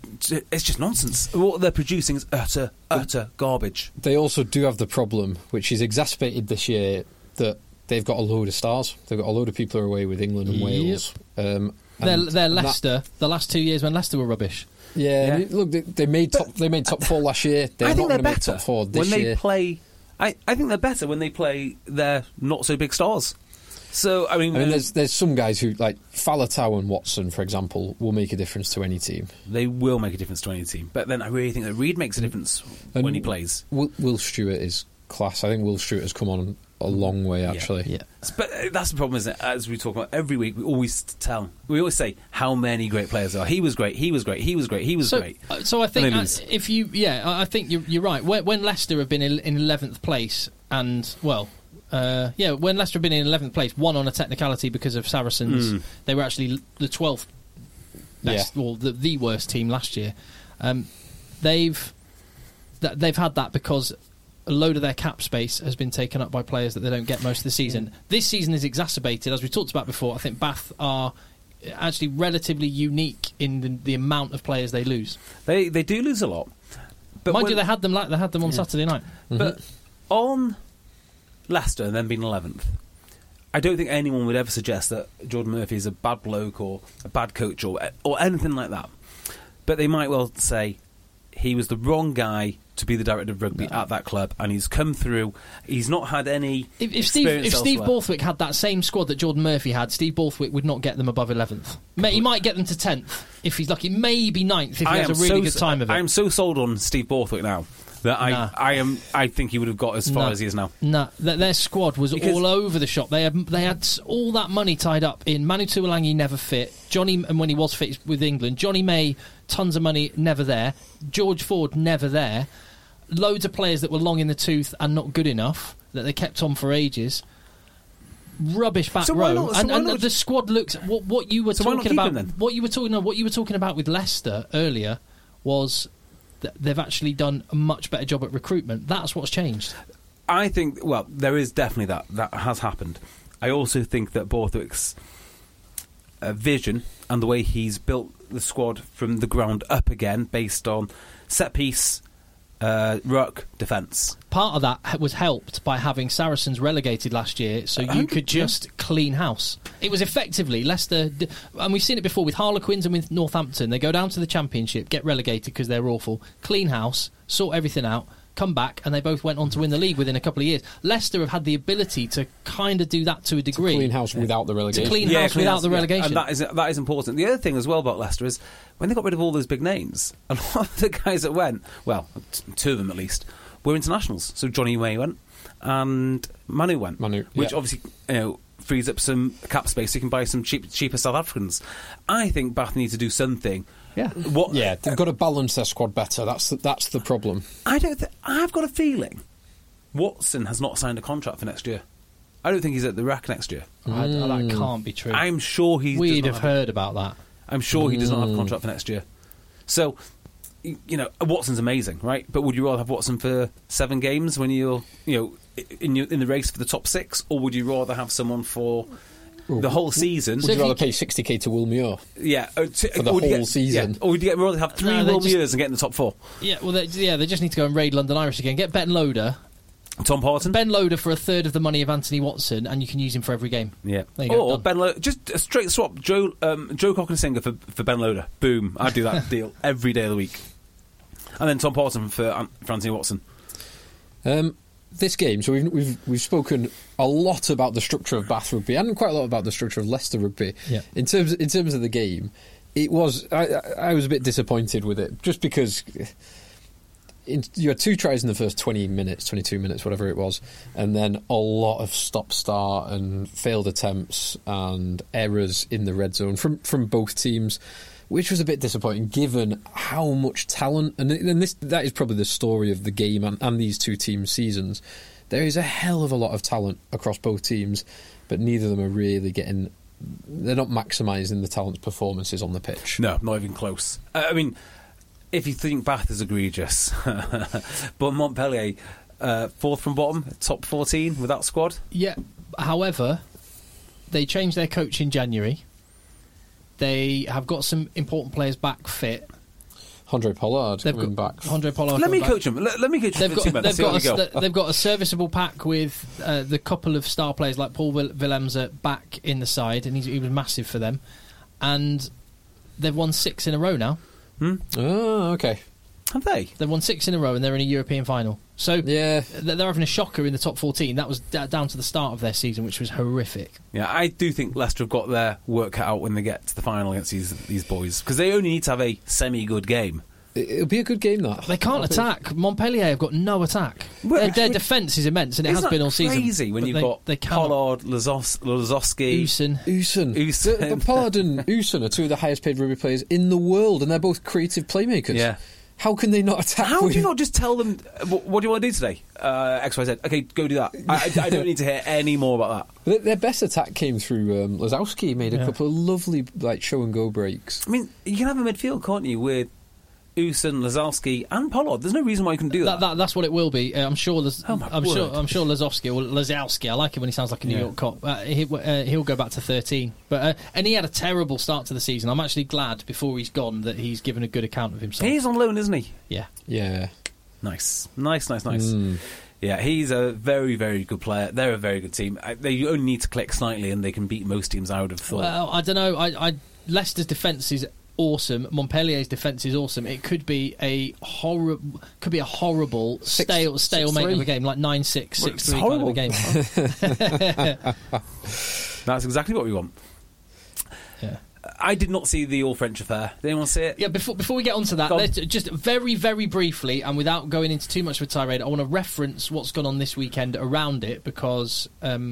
just nonsense. What they're producing is utter garbage. They also do have the problem, which is exacerbated this year, that they've got a load of stars. They've got a load of people who are away with England and Wales. They're Leicester. The last 2 years when Leicester were rubbish. Yeah. Look, they made top 4 last year. I think they're better better top 4 this when they year. play. I think they're better when they play their not so big stars. So I mean there's some guys who, like Faletau and Watson, for example, will make a difference to any team. They will make a difference to any team. But then I really think that Reid makes a difference when he plays. Will Stewart is class. I think Will Stewart has come on a long way, actually. Yeah. But that's the problem, isn't it? As we talk about every week, we always say how many great players there are. He was great. He was great. He was great. He was great. So I think I think you're right. When Leicester have been in 11th place, and when Leicester have been in 11th place, one on a technicality because of Saracens, they were actually the 12th best, or the worst team last year. They've had that because a load of their cap space has been taken up by players that they don't get most of the season. This season is exacerbated, as we talked about before. I think Bath are actually relatively unique in the amount of players they lose. They do lose a lot. But mind you, they had them on Saturday night. But on Leicester and then being 11th, I don't think anyone would ever suggest that Jordan Murphy is a bad bloke or a bad coach or anything like that. But they might well say he was the wrong guy to be the director of rugby at that club, and he's come through. He's not had any If Steve Borthwick had that same squad that Jordan Murphy had, Steve Borthwick would not get them above 11th. He might get them to 10th if he's lucky, maybe 9th if he has a really good time of it. I am so sold on Steve Borthwick now that I think he would have got as far as he is now. No, their squad was all over the shop. They had all that money tied up in Manu Tuolangi, never fit. Johnny, and when he was fit with England, Johnny May, tons of money, never there. George Ford, never there. Loads of players that were long in the tooth and not good enough that they kept on for ages. Rubbish back row, and the squad looks. What you were talking about? What you were talking about with Leicester earlier was that they've actually done a much better job at recruitment. That's what's changed. I think. Well, there is definitely that has happened. I also think that Borthwick's vision and the way he's built the squad from the ground up again, based on set piece. Ruck defence. Part of that was helped by having Saracens relegated last year, so you could just clean house. It was effectively Leicester, and we've seen it before with Harlequins and with Northampton. They go down to the Championship, get relegated because they're awful, clean house, sort everything out, come back, and they both went on to win the league within a couple of years. Leicester have had the ability to kind of do that to a degree. To clean house without the relegation. To clean house without the relegation. And that is important. The other thing as well about Leicester is when they got rid of all those big names, a lot of the guys that went, well, two of them at least, were internationals. So Johnny May went and Manu went. Which obviously, frees up some cap space so you can buy some cheaper South Africans. I think Bath need to do something. Yeah, they've got to balance their squad better. That's the problem. I've got a feeling Watson has not signed a contract for next year. I don't think he's at the rack next year. That can't be true. I'm sure we'd have heard about that. I'm sure he does not have a contract for next year. So, Watson's amazing, right? But would you rather have Watson for 7 games when you're, in the race for the top 6, or would you rather have someone for the whole season? Would you rather pay 60k to Will Muir? Yeah, for the whole season. Yeah. Or would you rather have 3 Will Muirs and get in the top 4? Yeah, well, they just need to go and raid London Irish again. Get Ben Loader. Tom Parton. Ben Loader for a third of the money of Anthony Watson, and you can use him for every game. Yeah. There you go, or Ben Loader, just a straight swap. Joe Cockensinger for Ben Loader. Boom. I'd do that deal every day of the week. And then Tom Parton for Anthony Watson. This game, so we've spoken a lot about the structure of Bath Rugby and quite a lot about the structure of Leicester Rugby. Yeah. In terms of the game, it was I was a bit disappointed with it, just because you had 2 tries in the first 20 minutes, 22 minutes, whatever it was, and then a lot of stop-start and failed attempts and errors in the red zone from both teams, which was a bit disappointing given how much talent, and that is probably the story of the game and these two teams' seasons. There is a hell of a lot of talent across both teams, but neither of them are really they're not maximising the talent's performances on the pitch. No, not even close. I mean, if you think Bath is egregious, but Montpellier, 4th from bottom, top 14 with that squad. Yeah, however, they changed their coach in January. They have got some important players back fit. Andre Pollard coming back. Andre Pollard. Let me coach him. Let me coach him. They've got a serviceable pack with the couple of star players like Paul Willemse back in the side, and he was massive for them. And they've won 6 in a row now. Oh, okay. Have they? They've won 6 in a row, and they're in a European final. So yeah, they're having a shocker in the top 14. That was down to the start of their season, which was horrific. Yeah, I do think Leicester have got their work cut out when they get to the final against these boys, because they only need to have a semi-good game. It'll be a good game, that. They can't attack. Montpellier have got no attack. Their defence is immense, and it has been all season. It's crazy when you've got Pollard, Lazowski, Usun. But Pollard and Usun are 2 of the highest paid rugby players in the world, and they're both creative playmakers. Yeah. How can they not attack? How do you not just tell them, what do you want to do today? X, Y, Z. Okay, go do that. I don't need to hear any more about that. Their best attack came through Lazowski. Made a couple of lovely show and go breaks. I mean, you can have a midfield, can't you, with Usun, Lazowski and Pollard. There's no reason why you can do that. That's what it will be. I'm sure Lazowski, or Lazowski, I like it when he sounds like a New York cop. He'll go back to 13. And he had a terrible start to the season. I'm actually glad before he's gone that he's given a good account of himself. He's on loan, isn't he? Yeah. Nice. Yeah, he's a very, very good player. They're a very good team. They only need to click slightly and they can beat most teams, I would have thought. Well, I don't know. Leicester's defence is awesome. Montpellier's defence is awesome. It could be a horrible stalemate of a game, like 9-6, 6-3 kind of a game. That's exactly what we want. Yeah. I did not see the All-French affair. Did anyone see it? Yeah, before we get onto that, let's just very, very briefly, and without going into too much of a tirade, I want to reference what's gone on this weekend around it, because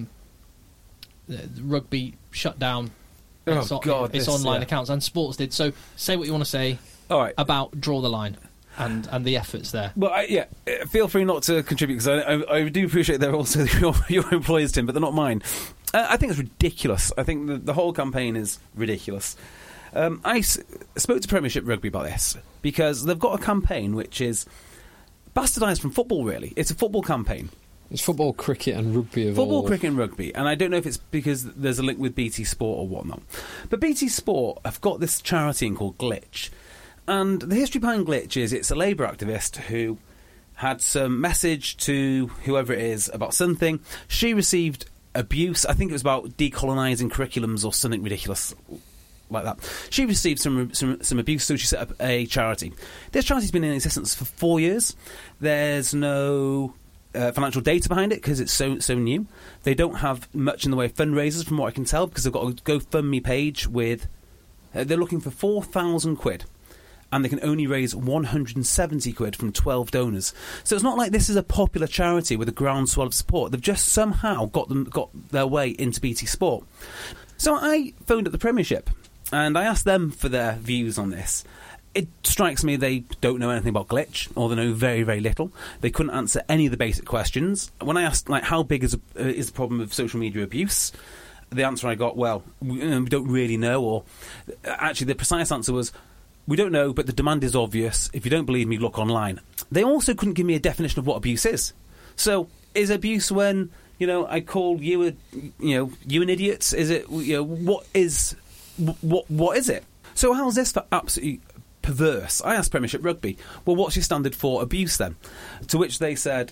rugby shut down its online accounts, and sports did. So say what you want to say about Draw the Line and the efforts there. Well, feel free not to contribute, because I do appreciate they're also your employers, Tim, but they're not mine. I think it's ridiculous. I think the whole campaign is ridiculous. I spoke to Premiership Rugby about this, because they've got a campaign which is bastardised from football, really. It's a football campaign. It's football, cricket and rugby evolved. Football, cricket and rugby. And I don't know if it's because there's a link with BT Sport or whatnot. But BT Sport have got this charity called Glitch. And the history behind Glitch is it's a Labour activist who had some message to whoever it is about something. She received abuse. I think it was about decolonising curriculums or something ridiculous like that. She received some abuse, so she set up a charity. This charity's been in existence for 4 years. There's no financial data behind it, because it's so new. They don't have much in the way of fundraisers, from what I can tell, because they've got a GoFundMe page with... they're looking for 4,000 quid. And they can only raise 170 quid from 12 donors. So it's not like this is a popular charity with a groundswell of support. They've just somehow got their way into BT Sport. So I phoned up the Premiership, and I asked them for their views on this. It strikes me they don't know anything about Glitch, or they know very, very little. They couldn't answer any of the basic questions. When I asked, how big is the problem of social media abuse, the answer I got, we don't really know. Or actually, the precise answer was, we don't know, but the demand is obvious. If you don't believe me, look online. They also couldn't give me a definition of what abuse is. So, is abuse when I call you an idiot? Is it what is it? So how's this for absolutely perverse? I asked Premiership Rugby, what's your standard for abuse then? To which they said,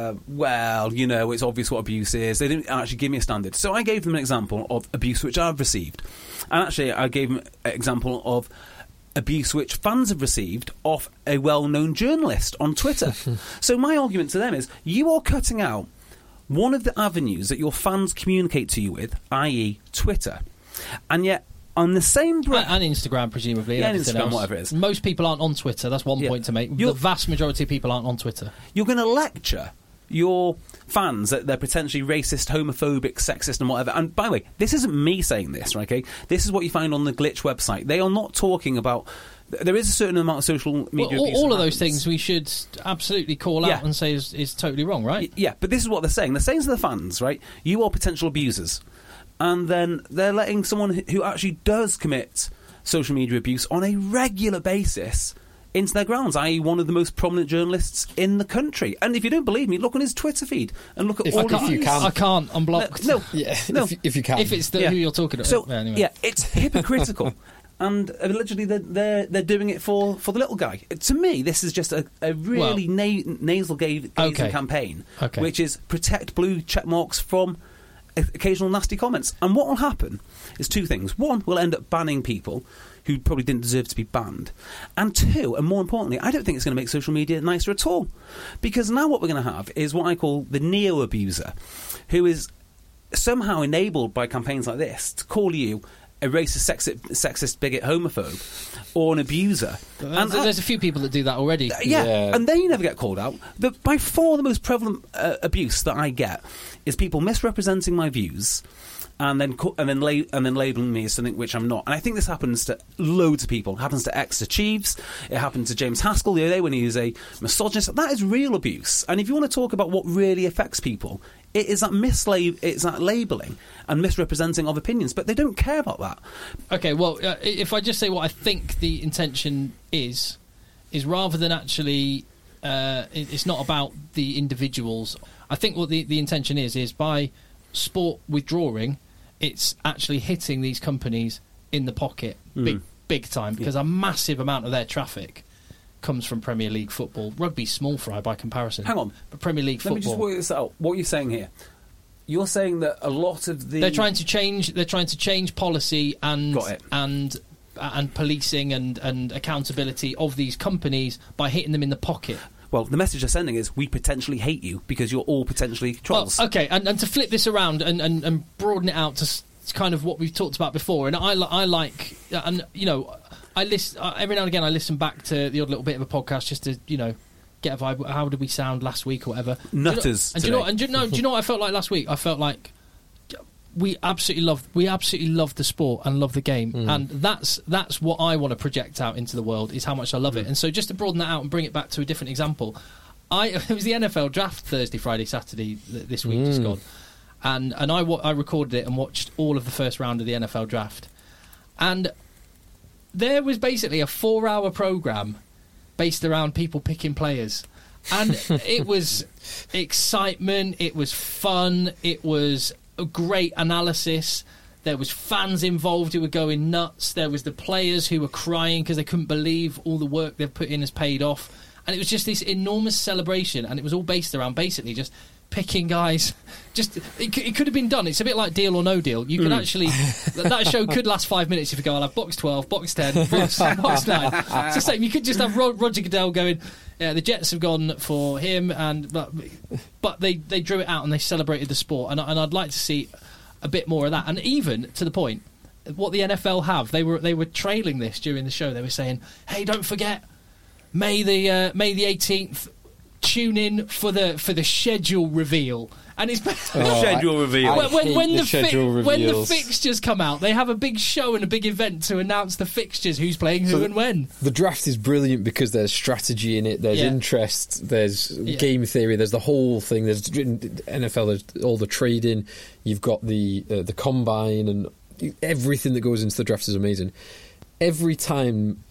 it's obvious what abuse is. They didn't actually give me a standard. So I gave them an example of abuse which I've received. And actually, I gave them an example of abuse which fans have received off a well-known journalist on Twitter. So my argument to them is, you are cutting out one of the avenues that your fans communicate to you with, i.e. Twitter. And yet, on the same breath... And Instagram, presumably. Yeah, and Instagram, else. Whatever it is. Most people aren't on Twitter. That's one point to make. The vast majority of people aren't on Twitter. You're going to lecture your fans that they're potentially racist, homophobic, sexist and whatever. And by the way, this isn't me saying this, right? Okay? This is what you find on the Glitch website. They are not talking about... There is a certain amount of social media abuse. All of those things we should absolutely call out and say is totally wrong, right? Yeah, but this is what they're saying. They're saying to the fans, right, you are potential abusers. And then they're letting someone who actually does commit social media abuse on a regular basis into their grounds, i.e. one of the most prominent journalists in the country. And if you don't believe me, look on his Twitter feed and look at if all of you can. I can't. I'm blocked. No. If you can. If it's who you're talking about. So, anyway. it's hypocritical. And literally, they're doing it for the little guy. To me, this is just a really nasal gazing campaign, which is protect blue check marks from occasional nasty comments. And what will happen is two things. One, we'll end up banning people who probably didn't deserve to be banned. And two, and more importantly, I don't think it's going to make social media nicer at all. Because now what we're going to have is what I call the neo-abuser, who is somehow enabled by campaigns like this to call you a racist, sexist, bigot, homophobe, or an abuser. And there's a few people that do that already. Yeah, and they never get called out. By far the most prevalent abuse that I get is people misrepresenting my views and then labelling me as something which I'm not. And I think this happens to loads of people. It happens to Exeter Chiefs. It happened to James Haskell the other day when he was a misogynist. That is real abuse. And if you want to talk about what really affects people, it is that labelling and misrepresenting of opinions, but they don't care about that. Okay, well, if I just say what I think the intention is rather than actually, it's not about the individuals. I think what the intention is by sport withdrawing, it's actually hitting these companies in the pocket big time, because a massive amount of their traffic comes from Premier League football. Rugby's small fry by comparison. Hang on. But Premier League football... Let me just work this out. What are you saying here? You're saying that a lot of the... They're trying to change policy and and policing and accountability of these companies by hitting them in the pocket. Well, the message they're sending is we potentially hate you because you're all potentially trolls. Well, okay, and to flip this around and broaden it out to kind of what we've talked about before, and I like, and you know, I listen every now and again. I listen back to the odd little bit of a podcast just to, you know, get a vibe. How did we sound last week or whatever? Nutters. Do you know what I felt like last week? I felt like we absolutely love the sport and love the game, and that's what I want to project out into the world, is how much I love it. And so just to broaden that out and bring it back to a different example, it was the NFL draft Thursday, Friday, Saturday this week just gone, and I recorded it and watched all of the first round of the NFL draft, and there was basically a 4-hour program based around people picking players. And it was excitement, it was fun, it was a great analysis. There was fans involved who were going nuts. There was the players who were crying because they couldn't believe all the work they've put in has paid off. And it was just this enormous celebration, and it was all based around basically just picking guys. Just it could have been done. It's a bit like Deal or No Deal. You could actually that show could last 5 minutes if you go, I'll have box 12, box 10, box 9. It's the same. You could just have Roger Goodell going, yeah, the Jets have gone for him, but they drew it out and they celebrated the sport, and I'd like to see a bit more of that. And even to the point, what the NFL have, they were trailing this during the show. They were saying, hey, don't forget May the 18th. Tune in for the schedule reveal, and it's schedule reveal. When the fixtures come out, they have a big show and a big event to announce the fixtures, who's playing who and when. The draft is brilliant because there's strategy in it, there's interest, there's game theory, there's the whole thing. There's NFL, there's all the trading. You've got the combine, and everything that goes into the draft is amazing. Every time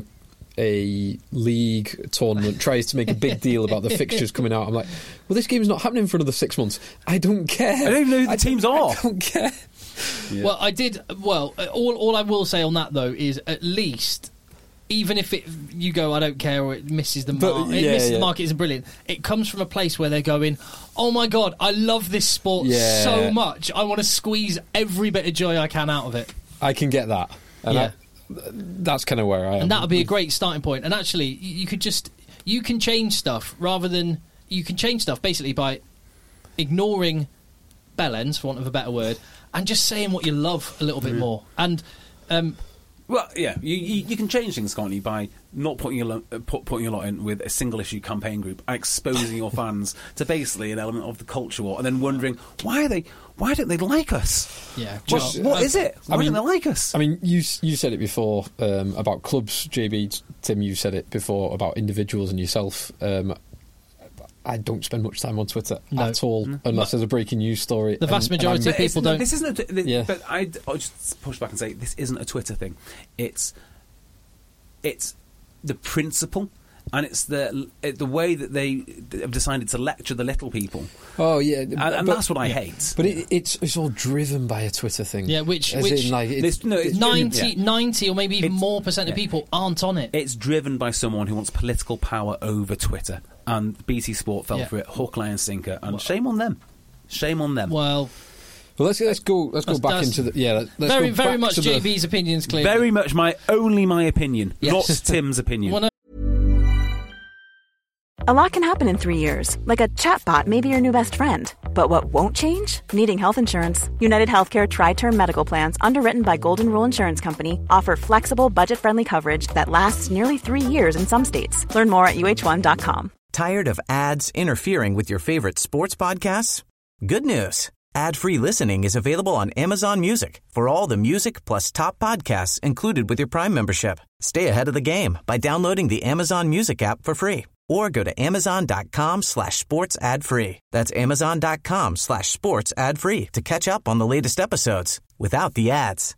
a league tournament tries to make a big deal about the fixtures coming out, I'm like, well, this game's not happening for another 6 months. I don't care. I don't even know who the teams are. I don't care. Yeah. Well, all I will say on that, though, is at least, even if you go, I don't care, or it misses the mark, the mark, isn't brilliant, it comes from a place where they're going, oh my God, I love this sport so much, I want to squeeze every bit of joy I can out of it. I can get that. And that's kind of where I am. And that would be a great starting point. And actually, you can change stuff basically by ignoring bellends, for want of a better word, and just saying what you love a little bit more. And well, yeah, you can change things, can't you, by not putting your lot in with a single issue campaign group, and exposing your fans to basically an element of the culture war, and then wondering why don't they like us? Yeah, what is it? Why don't they like us? I mean, you said it before about clubs, JB. Tim, you said it before about individuals and yourself. I don't spend much time on Twitter at all, unless there's a breaking news story. The vast majority of people don't. This isn't. But I'll just push back and say this isn't a Twitter thing. It's the principle, and it's the way that they have decided to lecture the little people. Oh yeah, and that's what I hate. But it's all driven by a Twitter thing. Yeah, which 90 or maybe even more % of people aren't on it. It's driven by someone who wants political power over Twitter, and BT Sport fell for it, hook, line, and sinker, and shame on them. Shame on them. Well, let's go back into the very much JB's opinions, clearly. Very much my opinion, not Tim's opinion. A lot can happen in 3 years, like a chatbot may be your new best friend. But what won't change? Needing health insurance. United Healthcare Tri-Term Medical Plans, underwritten by Golden Rule Insurance Company, offer flexible, budget-friendly coverage that lasts nearly 3 years in some states. Learn more at uh1.com. Tired of ads interfering with your favorite sports podcasts? Good news. Ad-free listening is available on Amazon Music for all the music plus top podcasts included with your Prime membership. Stay ahead of the game by downloading the Amazon Music app for free, or go to amazon.com/sports ad free. That's amazon.com/sports ad free to catch up on the latest episodes without the ads.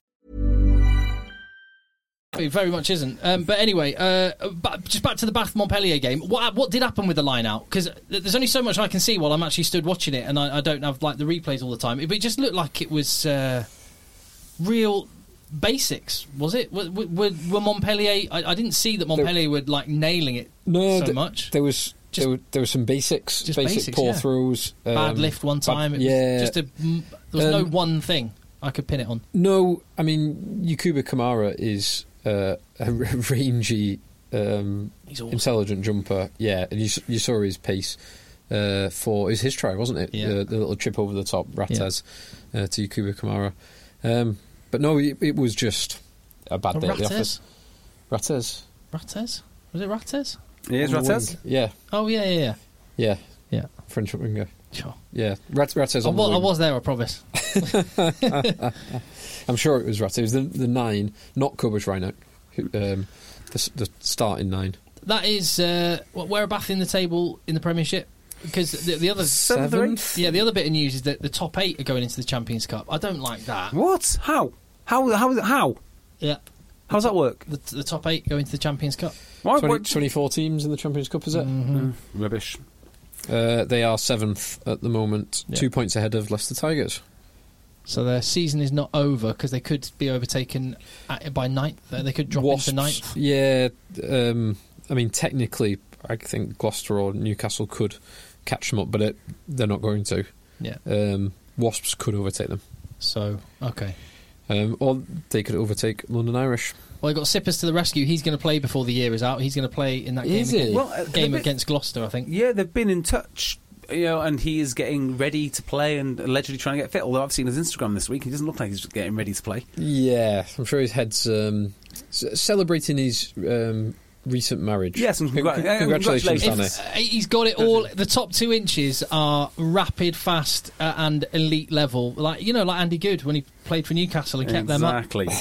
It very much isn't. But anyway, just back to the Bath-Montpellier game. What did happen with the line-out? Because there's only so much I can see while I'm actually stood watching it, and I don't have like the replays all the time. It just looked like it was real basics, was it? Were Montpellier... I didn't see that Montpellier were like nailing it so much. There were some basics, basic pull throws. Bad lift one time. There was no one thing I could pin it on. No, I mean, Yukuba Kamara is a rangy, He's awesome. intelligent jumper. Yeah, and you saw his pace for his try, wasn't it? Yeah. The little chip over the top, Rattez to Yukuba Kamara. But no, it was just a bad day at the office. Rattez. Rattez? Was it Rattez? It is On the Rattez? wing. Yeah. Oh, yeah. Yeah. French winger. Sure. Yeah. Rattez I on the wing. was there, I promise. I'm sure it was Rattez. It was the 9, not Kubush Reinek, the starting 9. That is whereabouts in the table in the Premiership? Because the other 7th or 8th? Yeah, the other bit of news is that the top 8 are going into the Champions Cup. I don't like that. What? How? Yeah, How does that work? the top 8 go into the Champions Cup. Why? 24 teams in the Champions Cup, is it? Rubbish. They are 7th at the moment, Yeah. 2 points ahead of Leicester Tigers. So their season is not over because they could be overtaken by 9th. They could drop Wasps, into 9th. Yeah, I mean, technically, I think Gloucester or Newcastle could catch them up, but they're not going to. Yeah. Wasps could overtake them. So, okay. Or they could overtake London Irish. Well, they got Sippers to the rescue. He's going to play before the year is out. He's going to play in that game, Is he? against, Well, game against Gloucester, I think. Yeah, they've been in touch, and he is getting ready to play and allegedly trying to get fit. Although I've seen his Instagram this week, he doesn't look like he's getting ready to play. Yeah, I'm sure his head's celebrating his recent marriage. Yes, and congratulations, congratulations. Danny. He's got it all. The top 2 inches are rapid, fast, and elite level. Like Andy Good when he played for Newcastle and kept them up. Exactly.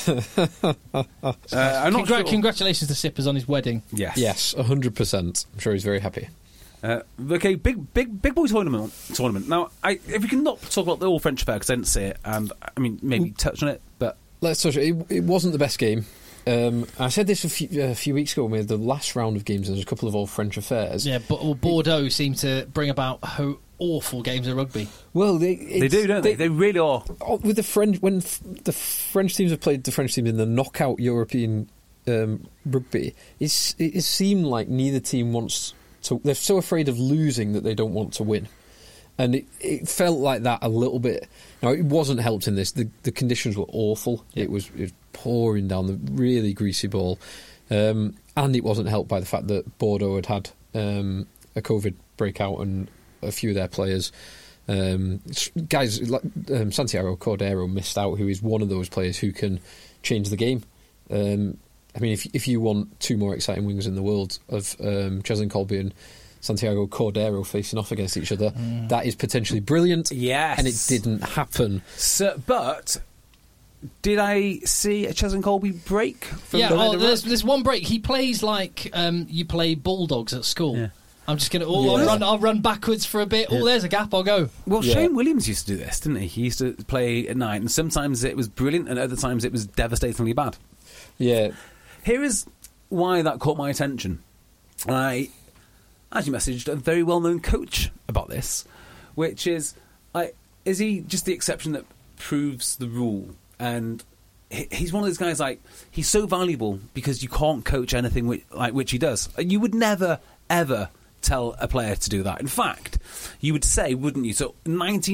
I'm not sure. Congratulations to Sippers on his wedding. Yes. Yes, 100%. I'm sure he's very happy. Okay, big boy tournament. Now, if we can not talk about the All French Affair because I didn't see it, and I mean maybe touch on it, but Let's touch it. It wasn't the best game. I said this a few weeks ago when we had the last round of games and there's a couple of All French Affairs. Yeah, but Bordeaux seem to bring about awful games of rugby. Well, they do, don't they? They really are. With the French, when the French teams have played the French team in the knockout European rugby, it seemed like neither team wants to. They're so afraid of losing that they don't want to win, and it felt like that a little bit. Now it wasn't helped in this. The conditions were awful. Yeah. It was pouring down, the really greasy ball, and it wasn't helped by the fact that Bordeaux had a COVID breakout and a few of their players. Guys like Santiago Cordero missed out, who is one of those players who can change the game. I mean, if you want 2 more exciting wingers in the world of Cheslin Colby and Santiago Cordero facing off against each other, that is potentially brilliant. Yes. And it didn't happen. So, but did I see a Cheslin Colby break? From Yeah, the there's one break. He plays like you play Bulldogs at school. Yeah. I'm just going to... I'll run backwards for a bit. Oh, there's a gap. I'll go. Well, Yeah. Shane Williams used to do this, didn't he? He used to play at night, and sometimes it was brilliant, and other times it was devastatingly bad. Yeah. Here is why that caught my attention. I actually messaged a very well-known coach about this, which is he just the exception that proves the rule? And he's one of those guys, like, he's so valuable because you can't coach anything which he does. You would never, ever tell a player to do that. In fact, you would say, wouldn't you? So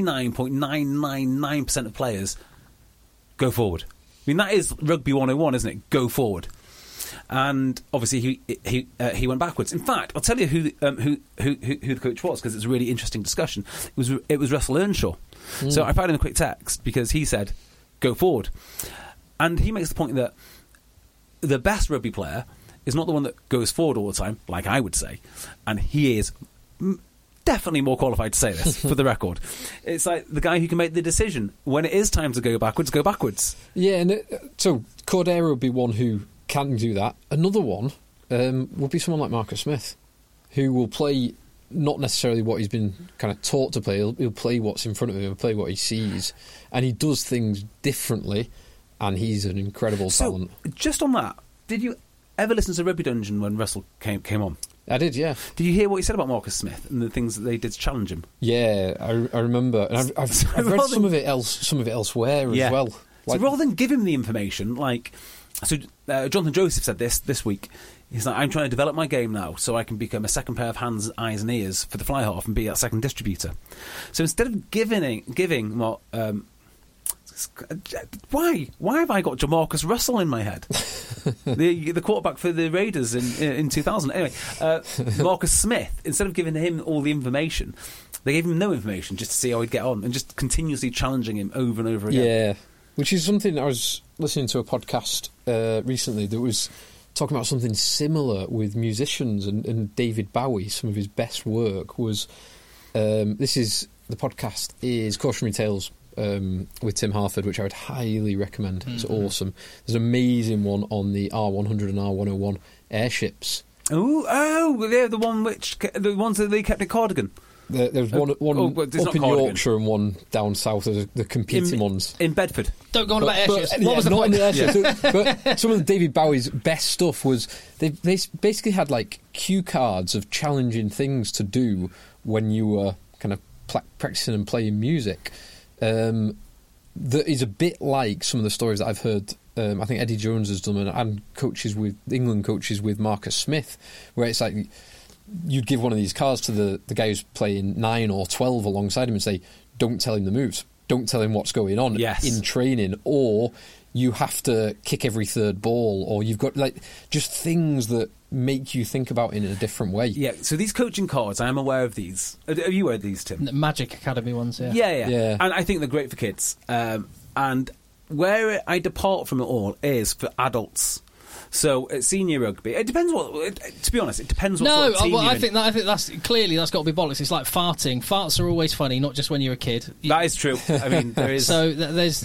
99.999% of players go forward. I mean, that is rugby 101, isn't it? Go forward. And obviously he went backwards. In fact, I'll tell you who the coach was, because it's a really interesting discussion. It was Russell Earnshaw. So I found him a quick text because he said, "Go forward," and he makes the point that the best rugby player is not the one that goes forward all the time, like I would say, and he is definitely more qualified to say this for the record. It's like the guy who can make the decision when it is time to go backwards. Go backwards. Yeah, and so Cordero would be one who can do that. Another one would be someone like Marcus Smith, who will play not necessarily what he's been kind of taught to play. He'll play what's in front of him. He'll play what he sees, and he does things differently. And he's an incredible talent. Just on that, did you ever listen to Rugby Dungeon when Russell came on? I did, yeah. Did you hear what he said about Marcus Smith and the things that they did to challenge him? Yeah, I remember. And I've read some of it elsewhere as well. So rather than give him the information, Jonathan Joseph said this week. He's like, I'm trying to develop my game now so I can become a second pair of hands, eyes and ears for the fly half and be that second distributor. So instead of giving what Why have I got Jamarcus Russell in my head? the quarterback for the Raiders in 2000. Anyway, Marcus Smith, instead of giving him all the information, they gave him no information just to see how he'd get on, and just continuously challenging him over and over again. Yeah, which is something I was listening to a podcast recently that was talking about something similar with musicians and David Bowie. Some of his best work was the podcast is Cautionary Tales with Tim Harford, which I would highly recommend. It's awesome. There's an amazing one on the R100 and R101 airships. Oh, they're the ones that they kept at Cardigan. There was one up in Yorkshire and one down south. The competing ones in Bedford. Don't go on about airships. What was the not point? On the airships. But some of David Bowie's best stuff was they basically had like cue cards of challenging things to do when you were kind of practicing and playing music. That is a bit like some of the stories that I've heard. I think Eddie Jones has done, and England coaches with Marcus Smith, where it's like you'd give one of these cards to the guy who's playing 9 or 12 alongside him and say, don't tell him the moves, don't tell him what's going on in training, or you have to kick every third ball, or you've got like just things that make you think about it in a different way. Yeah, so these coaching cards, I am aware of these. Are you aware of these, Tim? The Magic Academy ones, yeah. Yeah. And I think they're great for kids. And where I depart from it all is for adults. So at senior rugby, it depends to be honest, it depends what sort of team you're in. I think that's clearly that's got to be bollocks. It's like farting. Farts are always funny, not just when you're a kid. That is true. I mean, there is. So there's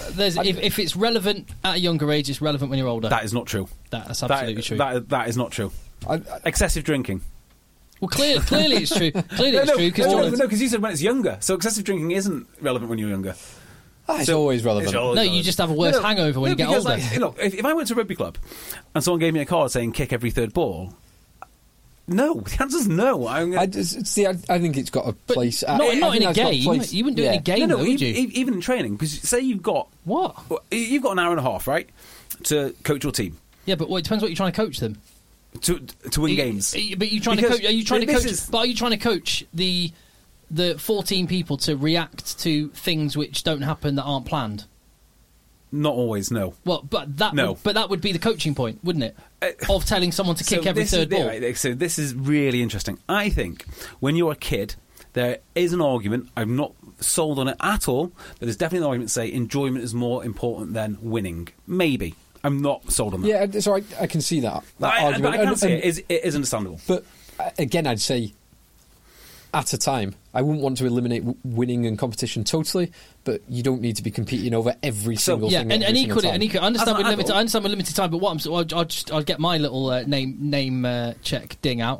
if it's relevant at a younger age, it's relevant when you're older. That is not true. That's absolutely true. That is not true. Excessive drinking. Well, clearly it's true. Clearly it's true because you said when it's younger. So excessive drinking isn't relevant when you're younger. It's always relevant. You just have a worse hangover when you get older. Look, if I went to a rugby club and someone gave me a card saying kick every third ball, no, the answer's no. I think it's got a place. Not in a game. You wouldn't do it in a game, though, would you? Even in training, because say you've got an hour and a half, right, to coach your team. Yeah, but it depends what you're trying to coach them. To win games. But you're trying to coach. Are you trying to coach the 14 people to react to things which don't happen that aren't planned? Not always, no. Well, but that would be the coaching point, wouldn't it? Of telling someone to kick every third ball. Right, so this is really interesting. I think when you're a kid, there is an argument. I'm not sold on it at all, but there's definitely an argument to say enjoyment is more important than winning. Maybe. I'm not sold on that. Yeah, so I can see that argument. But I can see it is understandable. But again, I'd say at a time, I wouldn't want to eliminate winning and competition totally, but you don't need to be competing over every single thing. And equally, I understand with limited time. But I'll get my little name check ding out.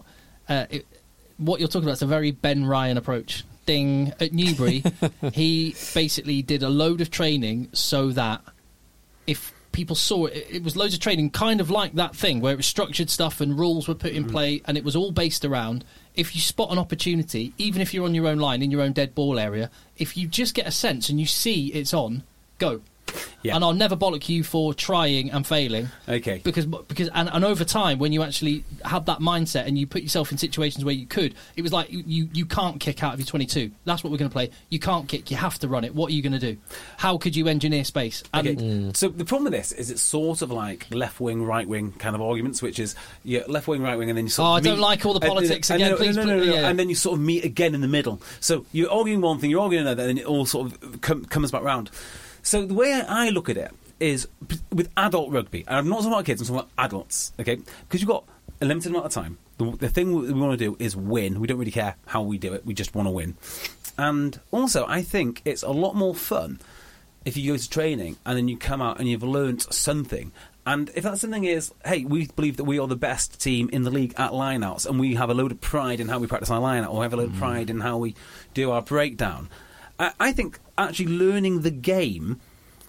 What you're talking about is a very Ben Ryan approach. Ding at Newbury, he basically did a load of training so that if people saw it, it was loads of training, kind of like that thing where it was structured stuff and rules were put in play, and it was all based around if you spot an opportunity, even if you're on your own line in your own dead ball area, if you just get a sense and you see it's on, go. Yeah. And I'll never bollock you for trying and failing. Okay. Because over time, when you actually had that mindset and you put yourself in situations where you could, it was like you can't kick out of your 22. That's what we're going to play. You can't kick. You have to run it. What are you going to do? How could you engineer space? And So the problem with this is it's sort of like left wing, right wing kind of arguments, which is left wing, right wing, and then you sort of I don't like all the politics again. Please, no. And then you sort of meet again in the middle. So you're arguing one thing, you're arguing another, and then it all sort of comes back round. So the way I look at it is with adult rugby, and I'm not talking about kids, I'm talking about adults, okay? Because you've got a limited amount of time. The thing we want to do is win. We don't really care how we do it. We just want to win. And also, I think it's a lot more fun if you go to training and then you come out and you've learnt something. And if that something is, hey, we believe that we are the best team in the league at lineouts, and we have a load of pride in how we practice our lineout, or have a load of pride in how we do our breakdown. I think actually learning the game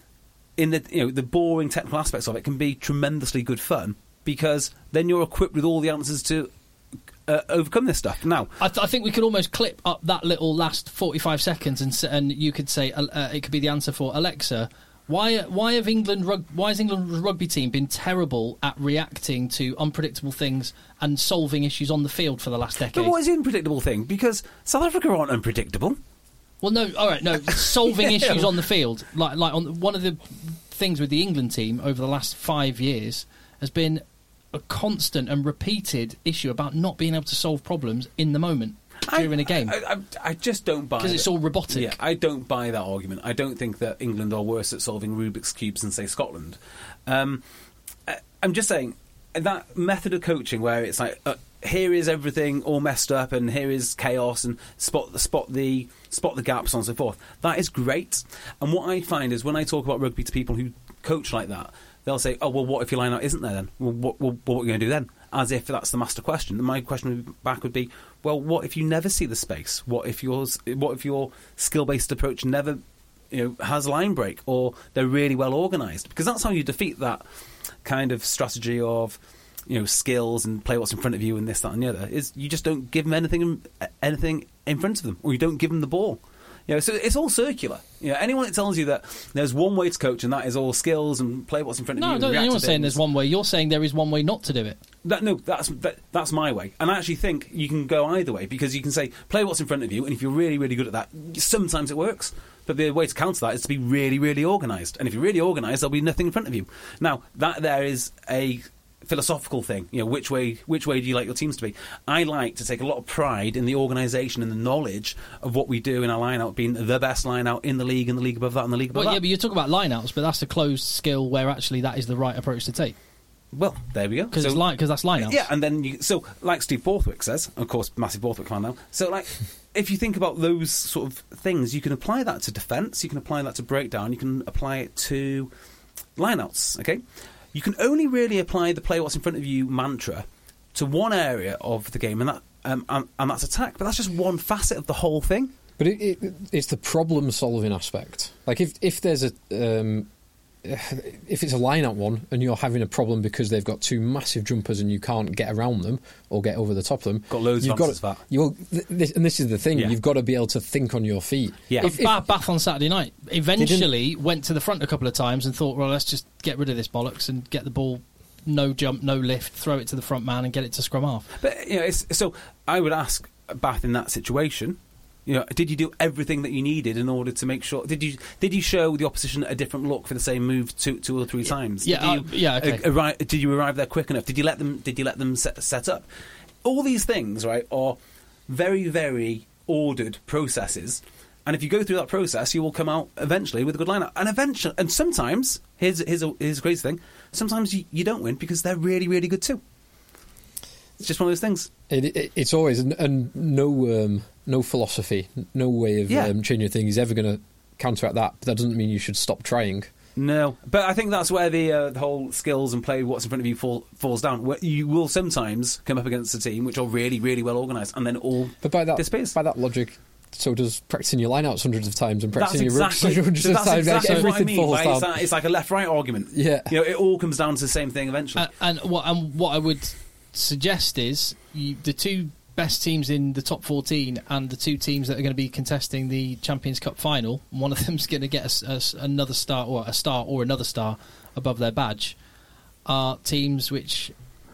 in the boring technical aspects of it can be tremendously good fun, because then you're equipped with all the answers to overcome this stuff. Now, I think we could almost clip up that little last 45 seconds, and you could say it could be the answer for Alexa. Why has England's rugby team been terrible at reacting to unpredictable things and solving issues on the field for the last decade? But what is the unpredictable thing? Because South Africa aren't unpredictable. Well, no, all right, no, solving issues on the field. Like on one of the things with the England team over the last 5 years has been a constant and repeated issue about not being able to solve problems in the moment during a game. I just don't buy it. Because it's all robotic. Yeah, I don't buy that argument. I don't think that England are worse at solving Rubik's Cubes than, say, Scotland. I'm just saying, that method of coaching where it's like, here is everything all messed up and here is chaos and spot the gaps and so forth. That is great. And what I find is when I talk about rugby to people who coach like that, they'll say, oh, well, what if your line-out isn't there then? Well, what are you going to do then? As if that's the master question. And my question back would be, well, what if you never see the space? What if your skill-based approach never has line break, or they're really well organised? Because that's how you defeat that kind of strategy of skills and play what's in front of you and this, that and the other, is you just don't give them anything in front of them, or you don't give them the ball. So it's all circular. Anyone that tells you that there's one way to coach and that is all skills and play what's in front of you. No, I don't think anyone's saying there's one way. You're saying there is one way not to do it. That's my way. And I actually think you can go either way, because you can say play what's in front of you, and if you're really, really good at that, sometimes it works. But the way to counter that is to be really, really organised. And if you're really organised, there'll be nothing in front of you. Now, that there is a philosophical thing. Which way do you like your teams to be? I like to take a lot of pride in the organisation and the knowledge of what we do in our line-out being the best line-out in the league and the league above that and the league above that. Yeah, but you talk about line-outs, but that's a closed skill where actually that is the right approach to take. Well, there we go. Because that's line-outs. Yeah, and then like Steve Borthwick says, of course, massive Borthwick fan now. So, like, if you think about those sort of things, you can apply that to defence, you can apply that to breakdown, you can apply it to line-outs, okay? You can only really apply the play what's in front of you mantra to one area of the game, and that's attack. But that's just one facet of the whole thing. But it's the problem-solving aspect. Like if there's if it's a line-out one and you're having a problem because they've got two massive jumpers and you can't get around them or get over the top of them, got loads of answers for that. And this is the thing, you've got to be able to think on your feet. Yeah. Bath on Saturday night eventually went to the front a couple of times and thought, well, let's just get rid of this bollocks and get the ball, no jump, no lift, throw it to the front man and get it to scrum half. But so I would ask Bath in that situation, did you do everything that you needed in order to make sure? Did you show the opposition a different look for the same move two or three times? Okay. Did you arrive there quick enough? Did you let them set up? All these things, right, are very, very ordered processes. And if you go through that process, you will come out eventually with a good lineup. And sometimes, here's a crazy thing. Sometimes you don't win because they're really, really good too. It's just one of those things. It's always and no philosophy, no way of changing a thing is ever going to counteract that. But that doesn't mean you should stop trying. No, but I think that's where the whole skills and play what's in front of you falls down. Where you will sometimes come up against a team which are really, really well organised, and then all disappears. By that logic, so does practicing your lineouts hundreds of times and practicing your rucks hundreds of times. That's exactly everything what I mean. falls down. It's like a left-right argument. Yeah, it all comes down to the same thing eventually. And what I would suggest is the two best teams in the top 14 and the two teams that are going to be contesting the Champions Cup final, one of them's going to get another star or a star or another star above their badge, are teams which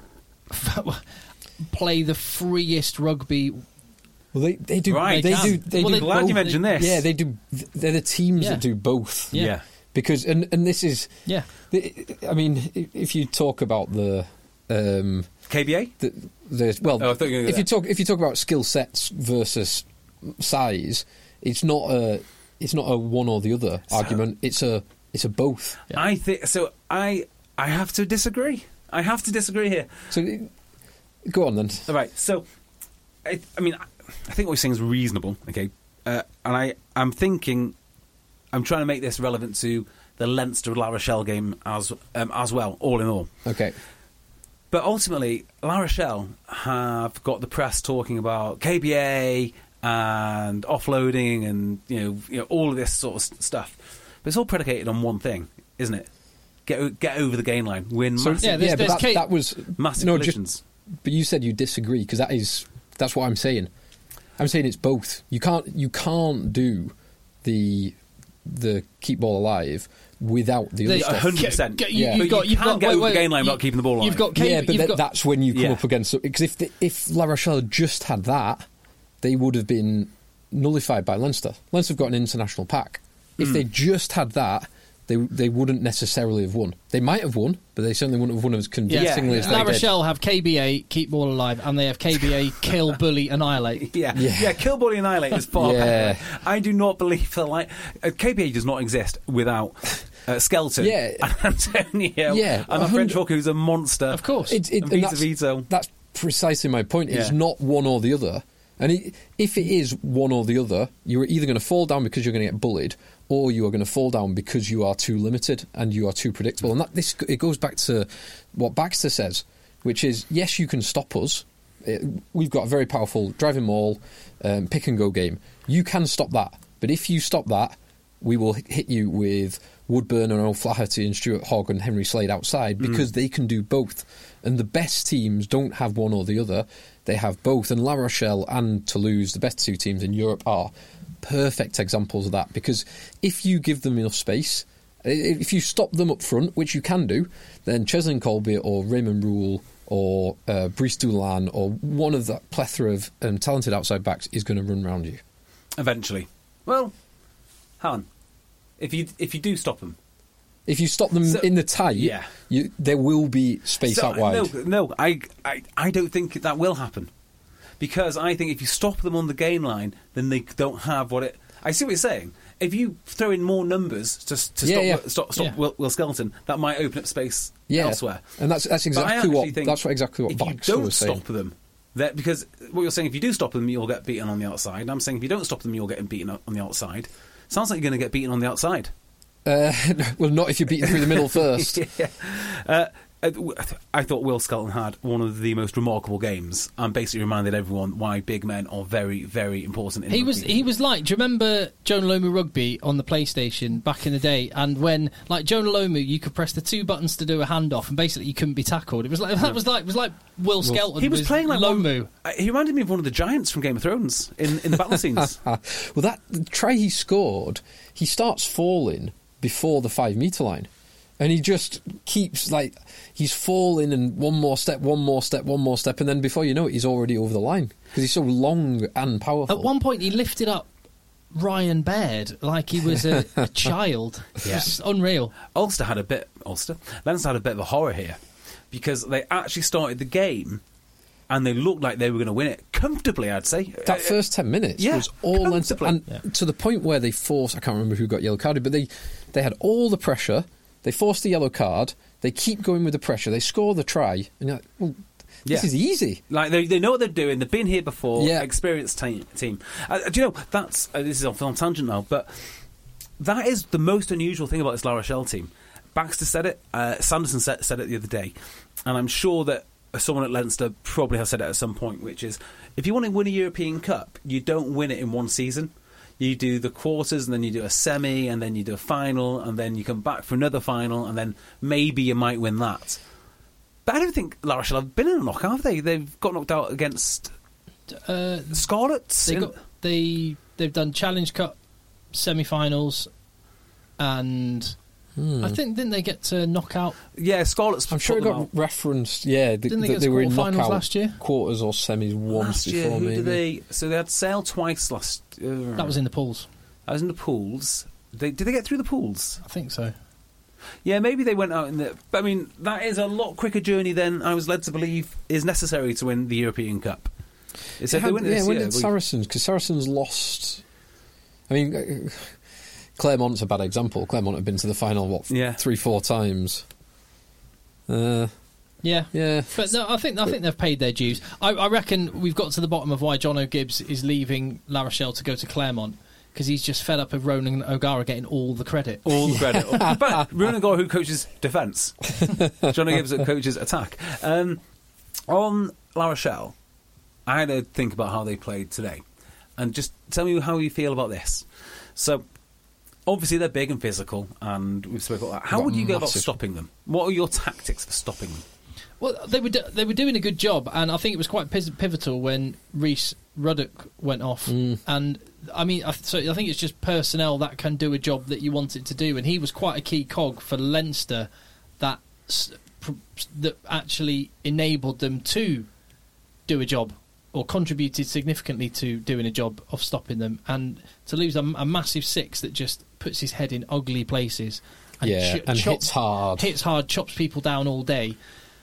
play the freest rugby. Well, they do. Right. They do. Glad you mentioned this. Yeah, they do. They're the teams that do both. Yeah. Because and this is. Yeah. I mean, if you talk about the. KBA? If you talk about skill sets versus size, it's not a one or the other argument. It's a both. Yeah. I think so. I have to disagree. I here. So go on then. All right. So I think what you're saying is reasonable. Okay, and I'm thinking, I'm trying to make this relevant to the Leinster La Rochelle game as well. All in all. Okay. But ultimately, La Rochelle have got the press talking about KBA and offloading and all of this sort of stuff. But it's all predicated on one thing, isn't it? Get over the gain line, win massive. That was massive collisions. But you said you disagree because that's what I'm saying. I'm saying it's both. You can't do the keep ball alive without the other stuff. 100%. You can't get over the gain line without keeping the ball alive. That's when you come up against... Because if La Rochelle just had that, they would have been nullified by Leinster. Leinster have got an international pack. If they just had that, they wouldn't necessarily have won. They might have won, but they certainly wouldn't have won as convincingly as they La did. Rochelle have KBA, keep ball alive, and they have KBA, kill, bully, annihilate. Yeah, kill, bully, annihilate is far better. I do not believe that, like, KBA does not exist without Skelton and Antonio and a French hooker who's a monster. Of course. And Vito. That's precisely my point. It's not one or the other. And if it is one or the other, you're either going to fall down because you're going to get bullied, or you are going to fall down because you are too limited and you are too predictable. And it goes back to what Baxter says, which is, yes, you can stop us. We've got a very powerful driving maul, pick and go game. You can stop that. But if you stop that, we will hit you with Woodburn and O'Flaherty and Stuart Hogg and Henry Slade outside, because they can do both. And the best teams don't have one or the other. They have both. And La Rochelle and Toulouse, the best two teams in Europe, are perfect examples of that. Because if you give them enough space, if you stop them up front, which you can do, then Cheslin Colby or Raymond Rule or Brice Dulin or one of that plethora of talented outside backs is going to run around you. Eventually. Well, Han, if you do stop them. If you stop them in the tight, there will be space out wide. No, I don't think that will happen. Because I think if you stop them on the game line, then they don't have what it... I see what you're saying. If you throw in more numbers to stop Will Skelton, that might open up space elsewhere. And that's exactly what Baxter was saying. If you don't stop them, because what you're saying, if you do stop them, you'll get beaten on the outside. And I'm saying if you don't stop them, you'll get beaten on the outside. Sounds like you're going to get beaten on the outside. Well, not if you're beaten through the middle first. I thought Will Skelton had one of the most remarkable games and basically reminded everyone why big men are very, very important. He was like, do you remember Jonah Lomu Rugby on the PlayStation back in the day? And when, like, Jonah Lomu, you could press the two buttons to do a handoff, and basically you couldn't be tackled. It was like Will Skelton. He was playing like Lomu. He reminded me of one of the giants from Game of Thrones in the battle scenes. Well, that try he scored, he starts falling before the 5 metre line. And he just keeps, like, he's falling and one more step, and then before you know it, he's already over the line because he's so long and powerful. At one point, he lifted up Ryan Baird like he was a child. Yeah. It's unreal. Leinster had a bit of a horror here because they actually started the game and they looked like they were going to win it comfortably, I'd say. That first 10 minutes was all Leinster. And to the point where they forced, I can't remember who got yellow carded, but they had all the pressure. They force the yellow card. They keep going with the pressure. They score the try. And you're like, well, this is easy. Like they know what they're doing. They've been here before. Experienced team. Do you know, that's this is on tangent now, but that is the most unusual thing about this La Rochelle team. Baxter said it. Sanderson said it the other day, and I'm sure that someone at Leinster probably has said it at some point, which is, if you want to win a European Cup, you don't win it in one season. You do the quarters, and then you do a semi, and then you do a final, and then you come back for another final, and then maybe you might win that. But I don't think La Rochelle have been in a knockout, have they? They've got knocked out against Scarlets. They've done Challenge Cup semi-finals, and I think, didn't they get to knockout? Yeah, Scarlets. I'm sure it got referenced. Yeah, didn't they get to were in finals last year? Quarters or semis once before. Who maybe. did they? So they had Sale twice last. That was in the pools. That was in the pools. Did they get through the pools? I think so. Yeah, maybe they went out in the... But I mean, that is a lot quicker journey than I was led to believe is necessary to win the European Cup. When did Saracens? Because Saracens lost... I mean, Claremont's a bad example. Claremont have been to the final, 3-4 times. Yeah. Yeah. But no, I think they've paid their dues. I reckon we've got to the bottom of why John O'Gibbs is leaving La Rochelle to go to Claremont, because he's just fed up of Ronan O'Gara getting all the credit. All the credit. But Ronan O'Gara, who coaches defence. John O'Gibbs that coaches attack. On La Rochelle, I had to think about how they played today. And just tell me how you feel about this. So, obviously they're big and physical, and we've spoken about that. How would you go about stopping them? What are your tactics for stopping them? Well, they were doing a good job, and I think it was quite pivotal when Rhys Ruddock went off. And I mean, I think it's just personnel that can do a job that you want it to do, and he was quite a key cog for Leinster that actually enabled them to do a job or contributed significantly to doing a job of stopping them, and to lose a massive 6 that just puts his head in ugly places and, hits hard, chops people down all day.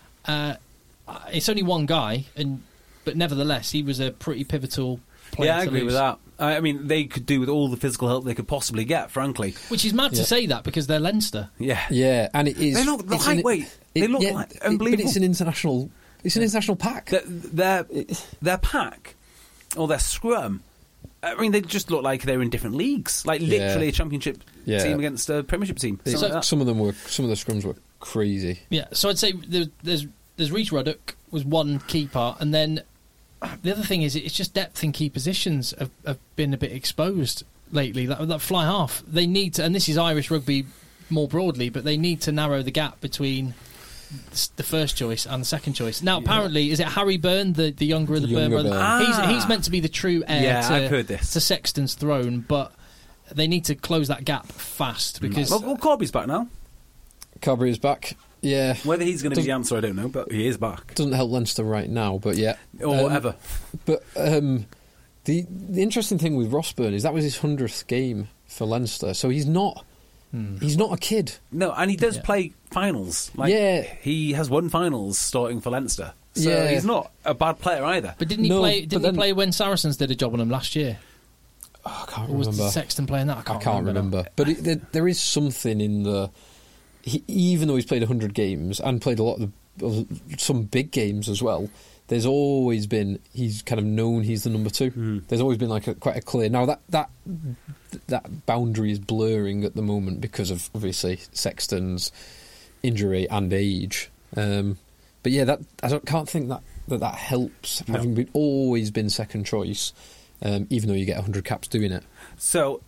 It's only one guy, but nevertheless, he was a pretty pivotal player. Yeah, I agree with that. I mean, they could do with all the physical help they could possibly get, frankly. Which is mad to say that, because they're Leinster. Yeah, and it is. They look lightweight. They look like unbelievable. But it's an international. It's an international pack. Their pack, or their scrum. I mean, they just look like they're in different leagues. Like literally a championship team against a Premiership team. Some of the scrums were crazy. Yeah, so I'd say there's Rhys Ruddock was one key part, and then the other thing is it's just depth in key positions have been a bit exposed lately. That fly half, they need to, and this is Irish rugby more broadly, but they need to narrow the gap between the first choice and the second choice. Now, apparently, is it Harry Byrne, the younger of the Byrne brothers? He's meant to be the true heir I've heard this. to Sexton's throne, but they need to close that gap fast because... Well, Corby's back now. Corby is back, yeah. Whether he's going to be the answer, I don't know, but he is back. Doesn't help Leinster right now, but yeah. Or ever. But the interesting thing with Ross Byrne is that was his 100th game for Leinster, so he's not... He's not a kid. No, and he does play finals. He has won finals starting for Leinster. So he's not a bad player either. But didn't he play when Saracens did a job on him last year? Oh, I can't remember. Was Sexton playing that? I can't remember. But there is something in the... even though he's played 100 games and played a lot of some big games as well, there's always been... He's kind of known he's the number 2. There's always been quite a clear... Now, that boundary is blurring at the moment because of, obviously, Sexton's injury and age. But yeah, can't think that helps, having always been second choice, even though you get 100 caps doing it. So,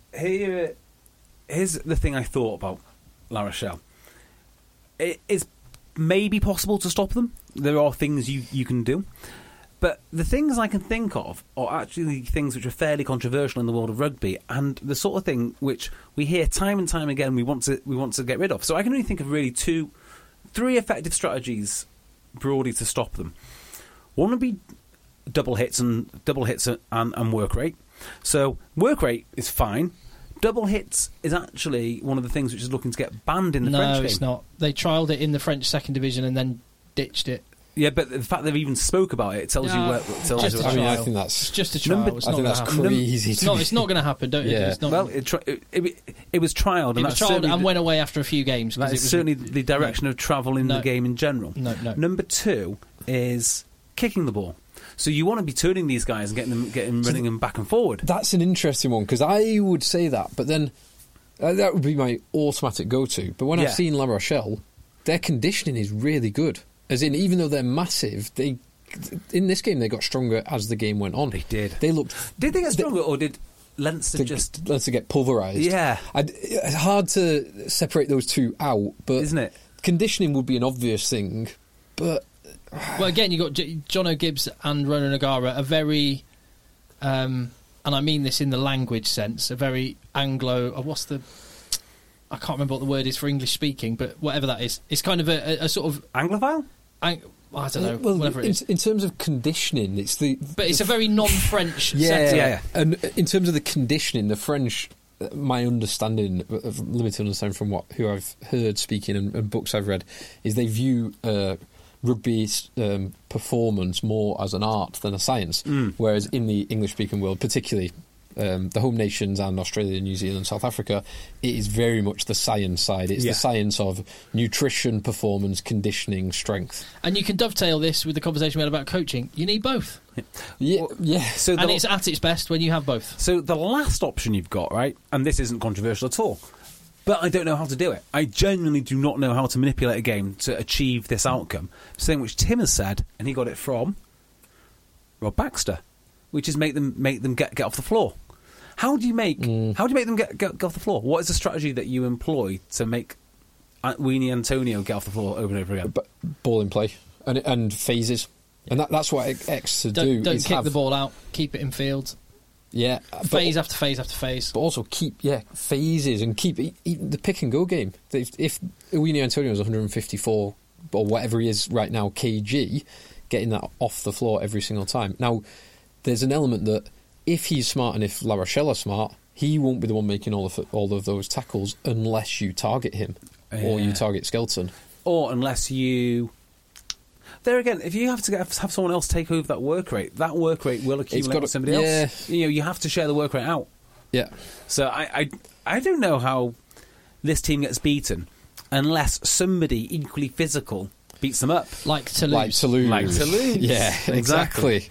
here's the thing I thought about La Rochelle. It is maybe possible to stop them. There are things you can do. But the things I can think of are actually things which are fairly controversial in the world of rugby, and the sort of thing which we hear time and time again we want to get rid of. So I can only think of really 3 effective strategies broadly to stop them. One would be double hits and work rate. So work rate is fine. Double hits is actually one of the things which is looking to get banned in the French game. No, it's not. They trialled it in the French second division and then ditched it. Yeah, but the fact they've even spoke about it tells you where. I think that's just a trial. I think that's crazy. It's not going to happen. Don't you? It's not. Well, it was trialled. It was trialled and went away after a few games. That is certainly the direction of travel in the game in general. No. Number 2 is kicking the ball. So you want to be turning these guys and getting running them back and forward. That's an interesting one, because I would say that, but then that would be my automatic go-to. But when I've seen La Rochelle, their conditioning is really good. As in, even though they're massive, in this game they got stronger as the game went on. They did. Did they get stronger, or did Leinster get pulverised? Yeah. It's hard to separate those two out, but isn't it? Conditioning would be an obvious thing, but... Well, again, you've got John O'Gibbs and Ronan O'Gara, a very... and I mean this in the language sense, a very Anglo... I can't remember what the word is for English speaking, but whatever that is, it's kind of a sort of Anglophile. I don't know. Well, whatever it is. In terms of conditioning, it's but it's a very non-French. Yeah. And in terms of the conditioning, the French, my understanding, limited understanding from who I've heard speaking and books I've read, is they view rugby performance more as an art than a science. Whereas in the English-speaking world, particularly the home nations and Australia, New Zealand, South Africa, it is very much the science side. It's the science of nutrition, performance, conditioning, strength. And you can dovetail this with the conversation we had about coaching. You need both. Yeah. So and it's at its best when you have both. So the last option you've got, right, and this isn't controversial at all, but I don't know how to do it. I genuinely do not know how to manipulate a game to achieve this outcome. Something which Tim has said, and he got it from Rob Baxter, which is make them get off the floor. How do you make them get off the floor? What is the strategy that you employ to make Weenie Antonio get off the floor over and over again? Ball in play and phases, and that's what X to do. Don't kick the ball out. Keep it in field. Yeah, phase after phase after phase. But also keep phases and keep the pick and go game. If Weenie Antonio is 154 or whatever he is right now kg, getting that off the floor every single time. Now, there's an element that if he's smart and if La Rochelle are smart, he won't be the one making all of those tackles unless you target him or you target Skelton. Or unless you... There again, if you have to have someone else take over that work rate will accumulate with somebody else. You have to share the work rate out. Yeah. So I don't know how this team gets beaten unless somebody equally physical beats them up. Like Toulouse. Yeah, exactly.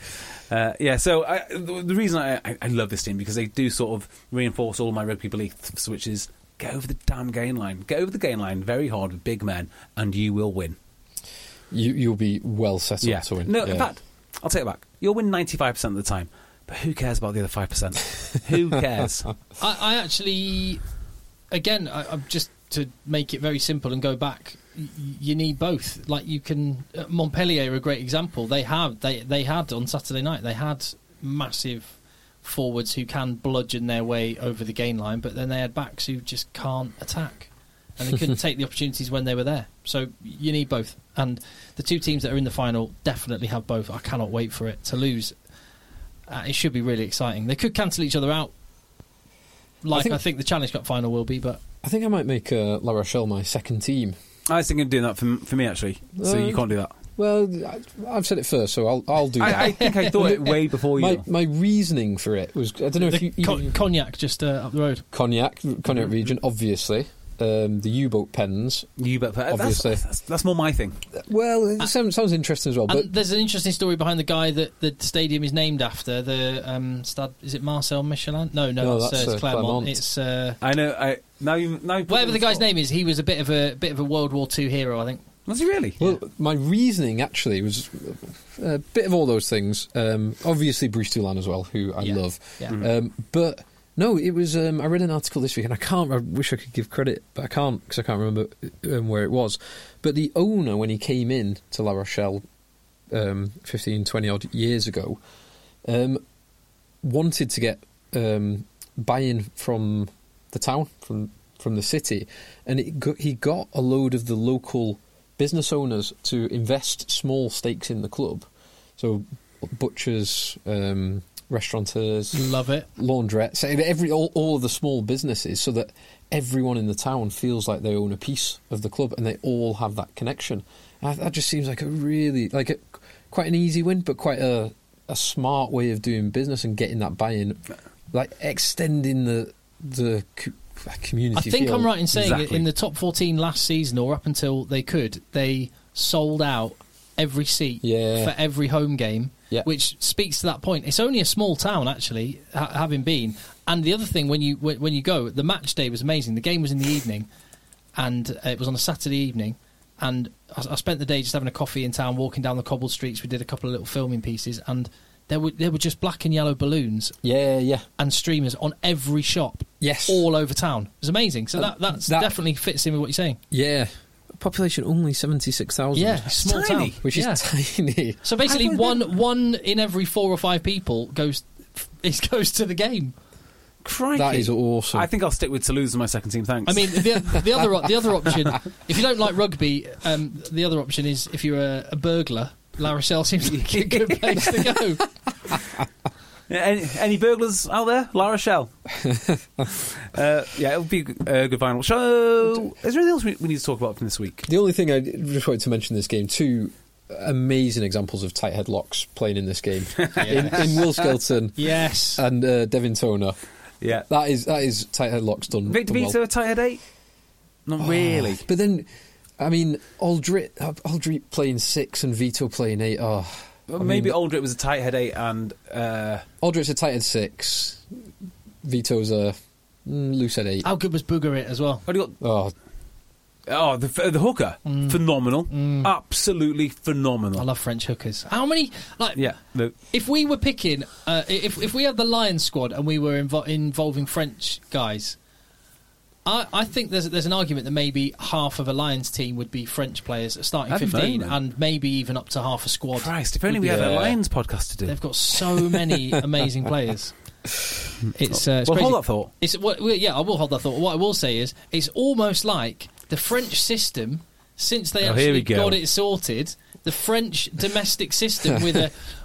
So the reason I love this team, because they do sort of reinforce all my rugby beliefs, which is get over the damn gain line. Get over the gain line very hard with big men, and you will win. You'll be well set up to win. No, in fact, I'll take it back. You'll win 95% of the time, but who cares about the other 5%? Who cares? I actually, again, I'm just to make it very simple and go back. You need both. Like you can, Montpellier are a great example. They had on Saturday night. They had massive forwards who can bludgeon their way over the gain line, but then they had backs who just can't attack, and they couldn't take the opportunities when they were there. So you need both. And the two teams that are in the final definitely have both. I cannot wait for it. Toulouse, it should be really exciting. They could cancel each other out, like I think the Challenge Cup final will be. But I think I might make La Rochelle my second team. I was thinking of doing that for me, actually. So you can't do that. Well, I've said it first, so I'll do that. I think I thought it way before you. My reasoning for it was, I don't know if you... Cognac, just up the road. Cognac region, obviously. The U-boat pens. U-boat pens, obviously. That's more my thing. Well, it sounds interesting as well. But there's an interesting story behind the guy that the stadium is named after. The Stade, is it Marcel Michelin? No, it's Clermont. It's I know. Now you whatever the guy's name is, he was a bit of a World War II hero, I think. Was he really? Well, my reasoning actually was a bit of all those things. Obviously, Brice Dulin as well, who I love. Yeah. But no, it was. I read an article this week, and I wish I could give credit, but I can't because I can't remember where it was. But the owner, when he came in to La Rochelle 15, 20 odd years ago, wanted to get buy-in from the town, from the city, and he got a load of the local business owners to invest small stakes in the club. So butchers, restaurateurs, love it, laundrettes, all of the small businesses, so that everyone in the town feels like they own a piece of the club and they all have that connection. And that just seems like quite an easy win, but quite a smart way of doing business and getting that buy-in, like extending the community. I think feel. I'm right in saying in the top 14 last season, or up until they sold out every seat for every home game, which speaks to that point. It's only a small town, actually, having been. And the other thing, when you go, the match day was amazing. The game was in the evening, and it was on a Saturday evening, and I spent the day just having a coffee in town, walking down the cobbled streets. We did a couple of little filming pieces, and there were just black and yellow balloons and streamers on every shop all over town. It was amazing. So that definitely fits in with what you're saying. Yeah. Population only 76,000. Yeah, small town. Which is tiny. So basically one in every 4 or 5 people goes to the game. Crikey. That is awesome. I think I'll stick with Toulouse as my second team, thanks. I mean, the other option, if you don't like rugby, the other option is if you're a burglar, La Rochelle seems like a good place to go. Any burglars out there? La Rochelle. It'll be a good final. So, is there anything else we need to talk about from this week? The only thing I just wanted to mention in this game, 2 amazing examples of tight headlocks playing in this game. in Will Skelton and Devin Toner. Yeah. That is tight headlocks done. Victor Vito a tight head 8? Not really. But then, I mean, Aldrit playing 6 and Vito playing 8. Maybe Aldrit was a tight head 8 and... Aldrit's a tight head 6. Vito's a loose head 8. How good was Bougarit as well? The hooker. Phenomenal. Absolutely phenomenal. I love French hookers. How many... If we were picking... if we had the Lions squad and we were involving French guys... I think there's an argument that maybe half of a Lions team would be French players starting 15 and maybe even up to half a squad. Christ, if only we had a Lions podcast to do. They've got so many amazing players. It's hold that thought. I will hold that thought. What I will say is it's almost like the French system, since they actually got it sorted, the French domestic system with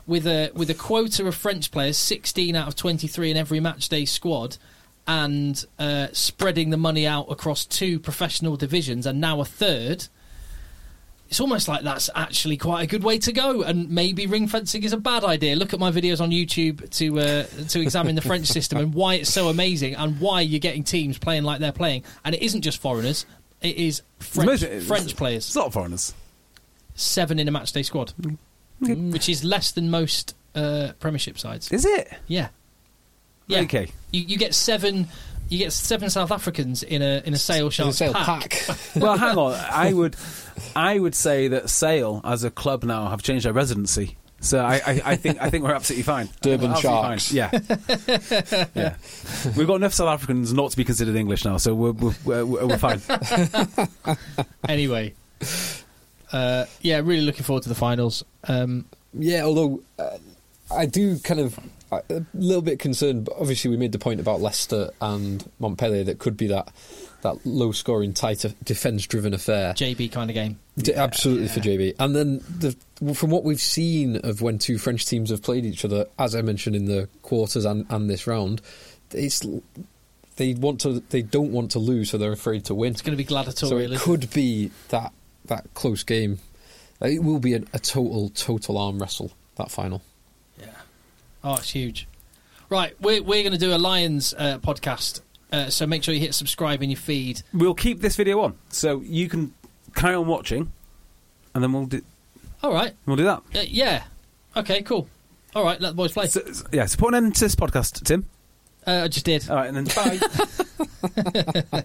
with a quota of French players, 16 out of 23 in every matchday squad, and spreading the money out across 2 professional divisions and now a third, it's almost like that's actually quite a good way to go, and maybe ring fencing is a bad idea. Look at my videos on YouTube to examine the French system and why it's so amazing and why you're getting teams playing like they're playing. And it isn't just foreigners, it is French players. It's a lot of foreigners. 7 in a matchday squad, which is less than most Premiership sides. Is it? Yeah. Yeah. Okay. You get 7. You get 7 South Africans in a Sale Sharks pack. Well, hang on. I would say that Sale as a club now have changed their residency. So I think we're absolutely fine. Durban Sharks. Fine. Yeah. We've got enough South Africans not to be considered English now, so we're fine. Anyway, really looking forward to the finals. Although I do kind of a little bit concerned, but obviously we made the point about Leicester and Montpellier that could be that low-scoring, tight, defence-driven affair. JB kind of game. Absolutely for JB. And then from what we've seen of when 2 French teams have played each other, as I mentioned in the quarters and this round, they don't want to lose, so they're afraid to win. It's going to be gladiatorial. So it could be that close game. It will be a total arm wrestle, that final. Yeah. Oh, it's huge. Right, we're going to do a Lions podcast, so make sure you hit subscribe in your feed. We'll keep this video on, so you can carry on watching, and then we'll do... All right. We'll do that. Yeah. Okay, cool. All right, let the boys play. So put an end to this podcast, Tim. I just did. All right, and then bye.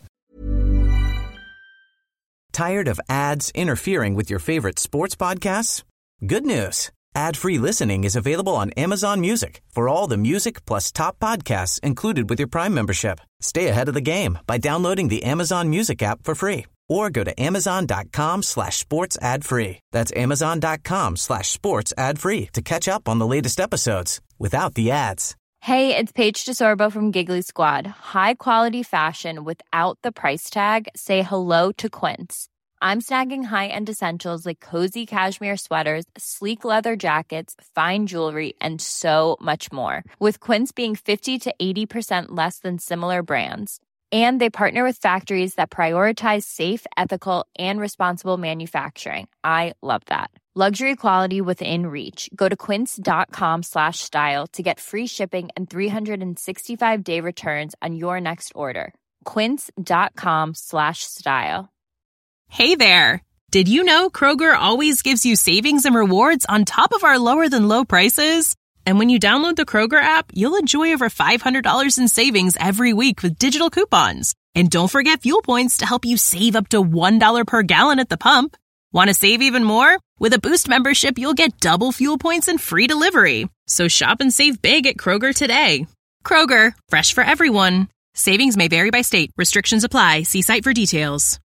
Tired of ads interfering with your favorite sports podcasts? Good news. Ad-free listening is available on Amazon Music for all the music plus top podcasts included with your Prime membership. Stay ahead of the game by downloading the Amazon Music app for free or go to amazon.com/sports ad free. That's amazon.com/sports ad free to catch up on the latest episodes without the ads. Hey, it's Paige DeSorbo from Giggly Squad. High quality fashion without the price tag. Say hello to Quince. I'm snagging high-end essentials like cozy cashmere sweaters, sleek leather jackets, fine jewelry, and so much more. With Quince being 50 to 80% less than similar brands. And they partner with factories that prioritize safe, ethical, and responsible manufacturing. I love that. Luxury quality within reach. Go to quince.com/style to get free shipping and 365-day returns on your next order. Quince.com/style. Hey there! Did you know Kroger always gives you savings and rewards on top of our lower-than-low prices? And when you download the Kroger app, you'll enjoy over $500 in savings every week with digital coupons. And don't forget fuel points to help you save up to $1 per gallon at the pump. Want to save even more? With a Boost membership, you'll get double fuel points and free delivery. So shop and save big at Kroger today. Kroger, fresh for everyone. Savings may vary by state. Restrictions apply. See site for details.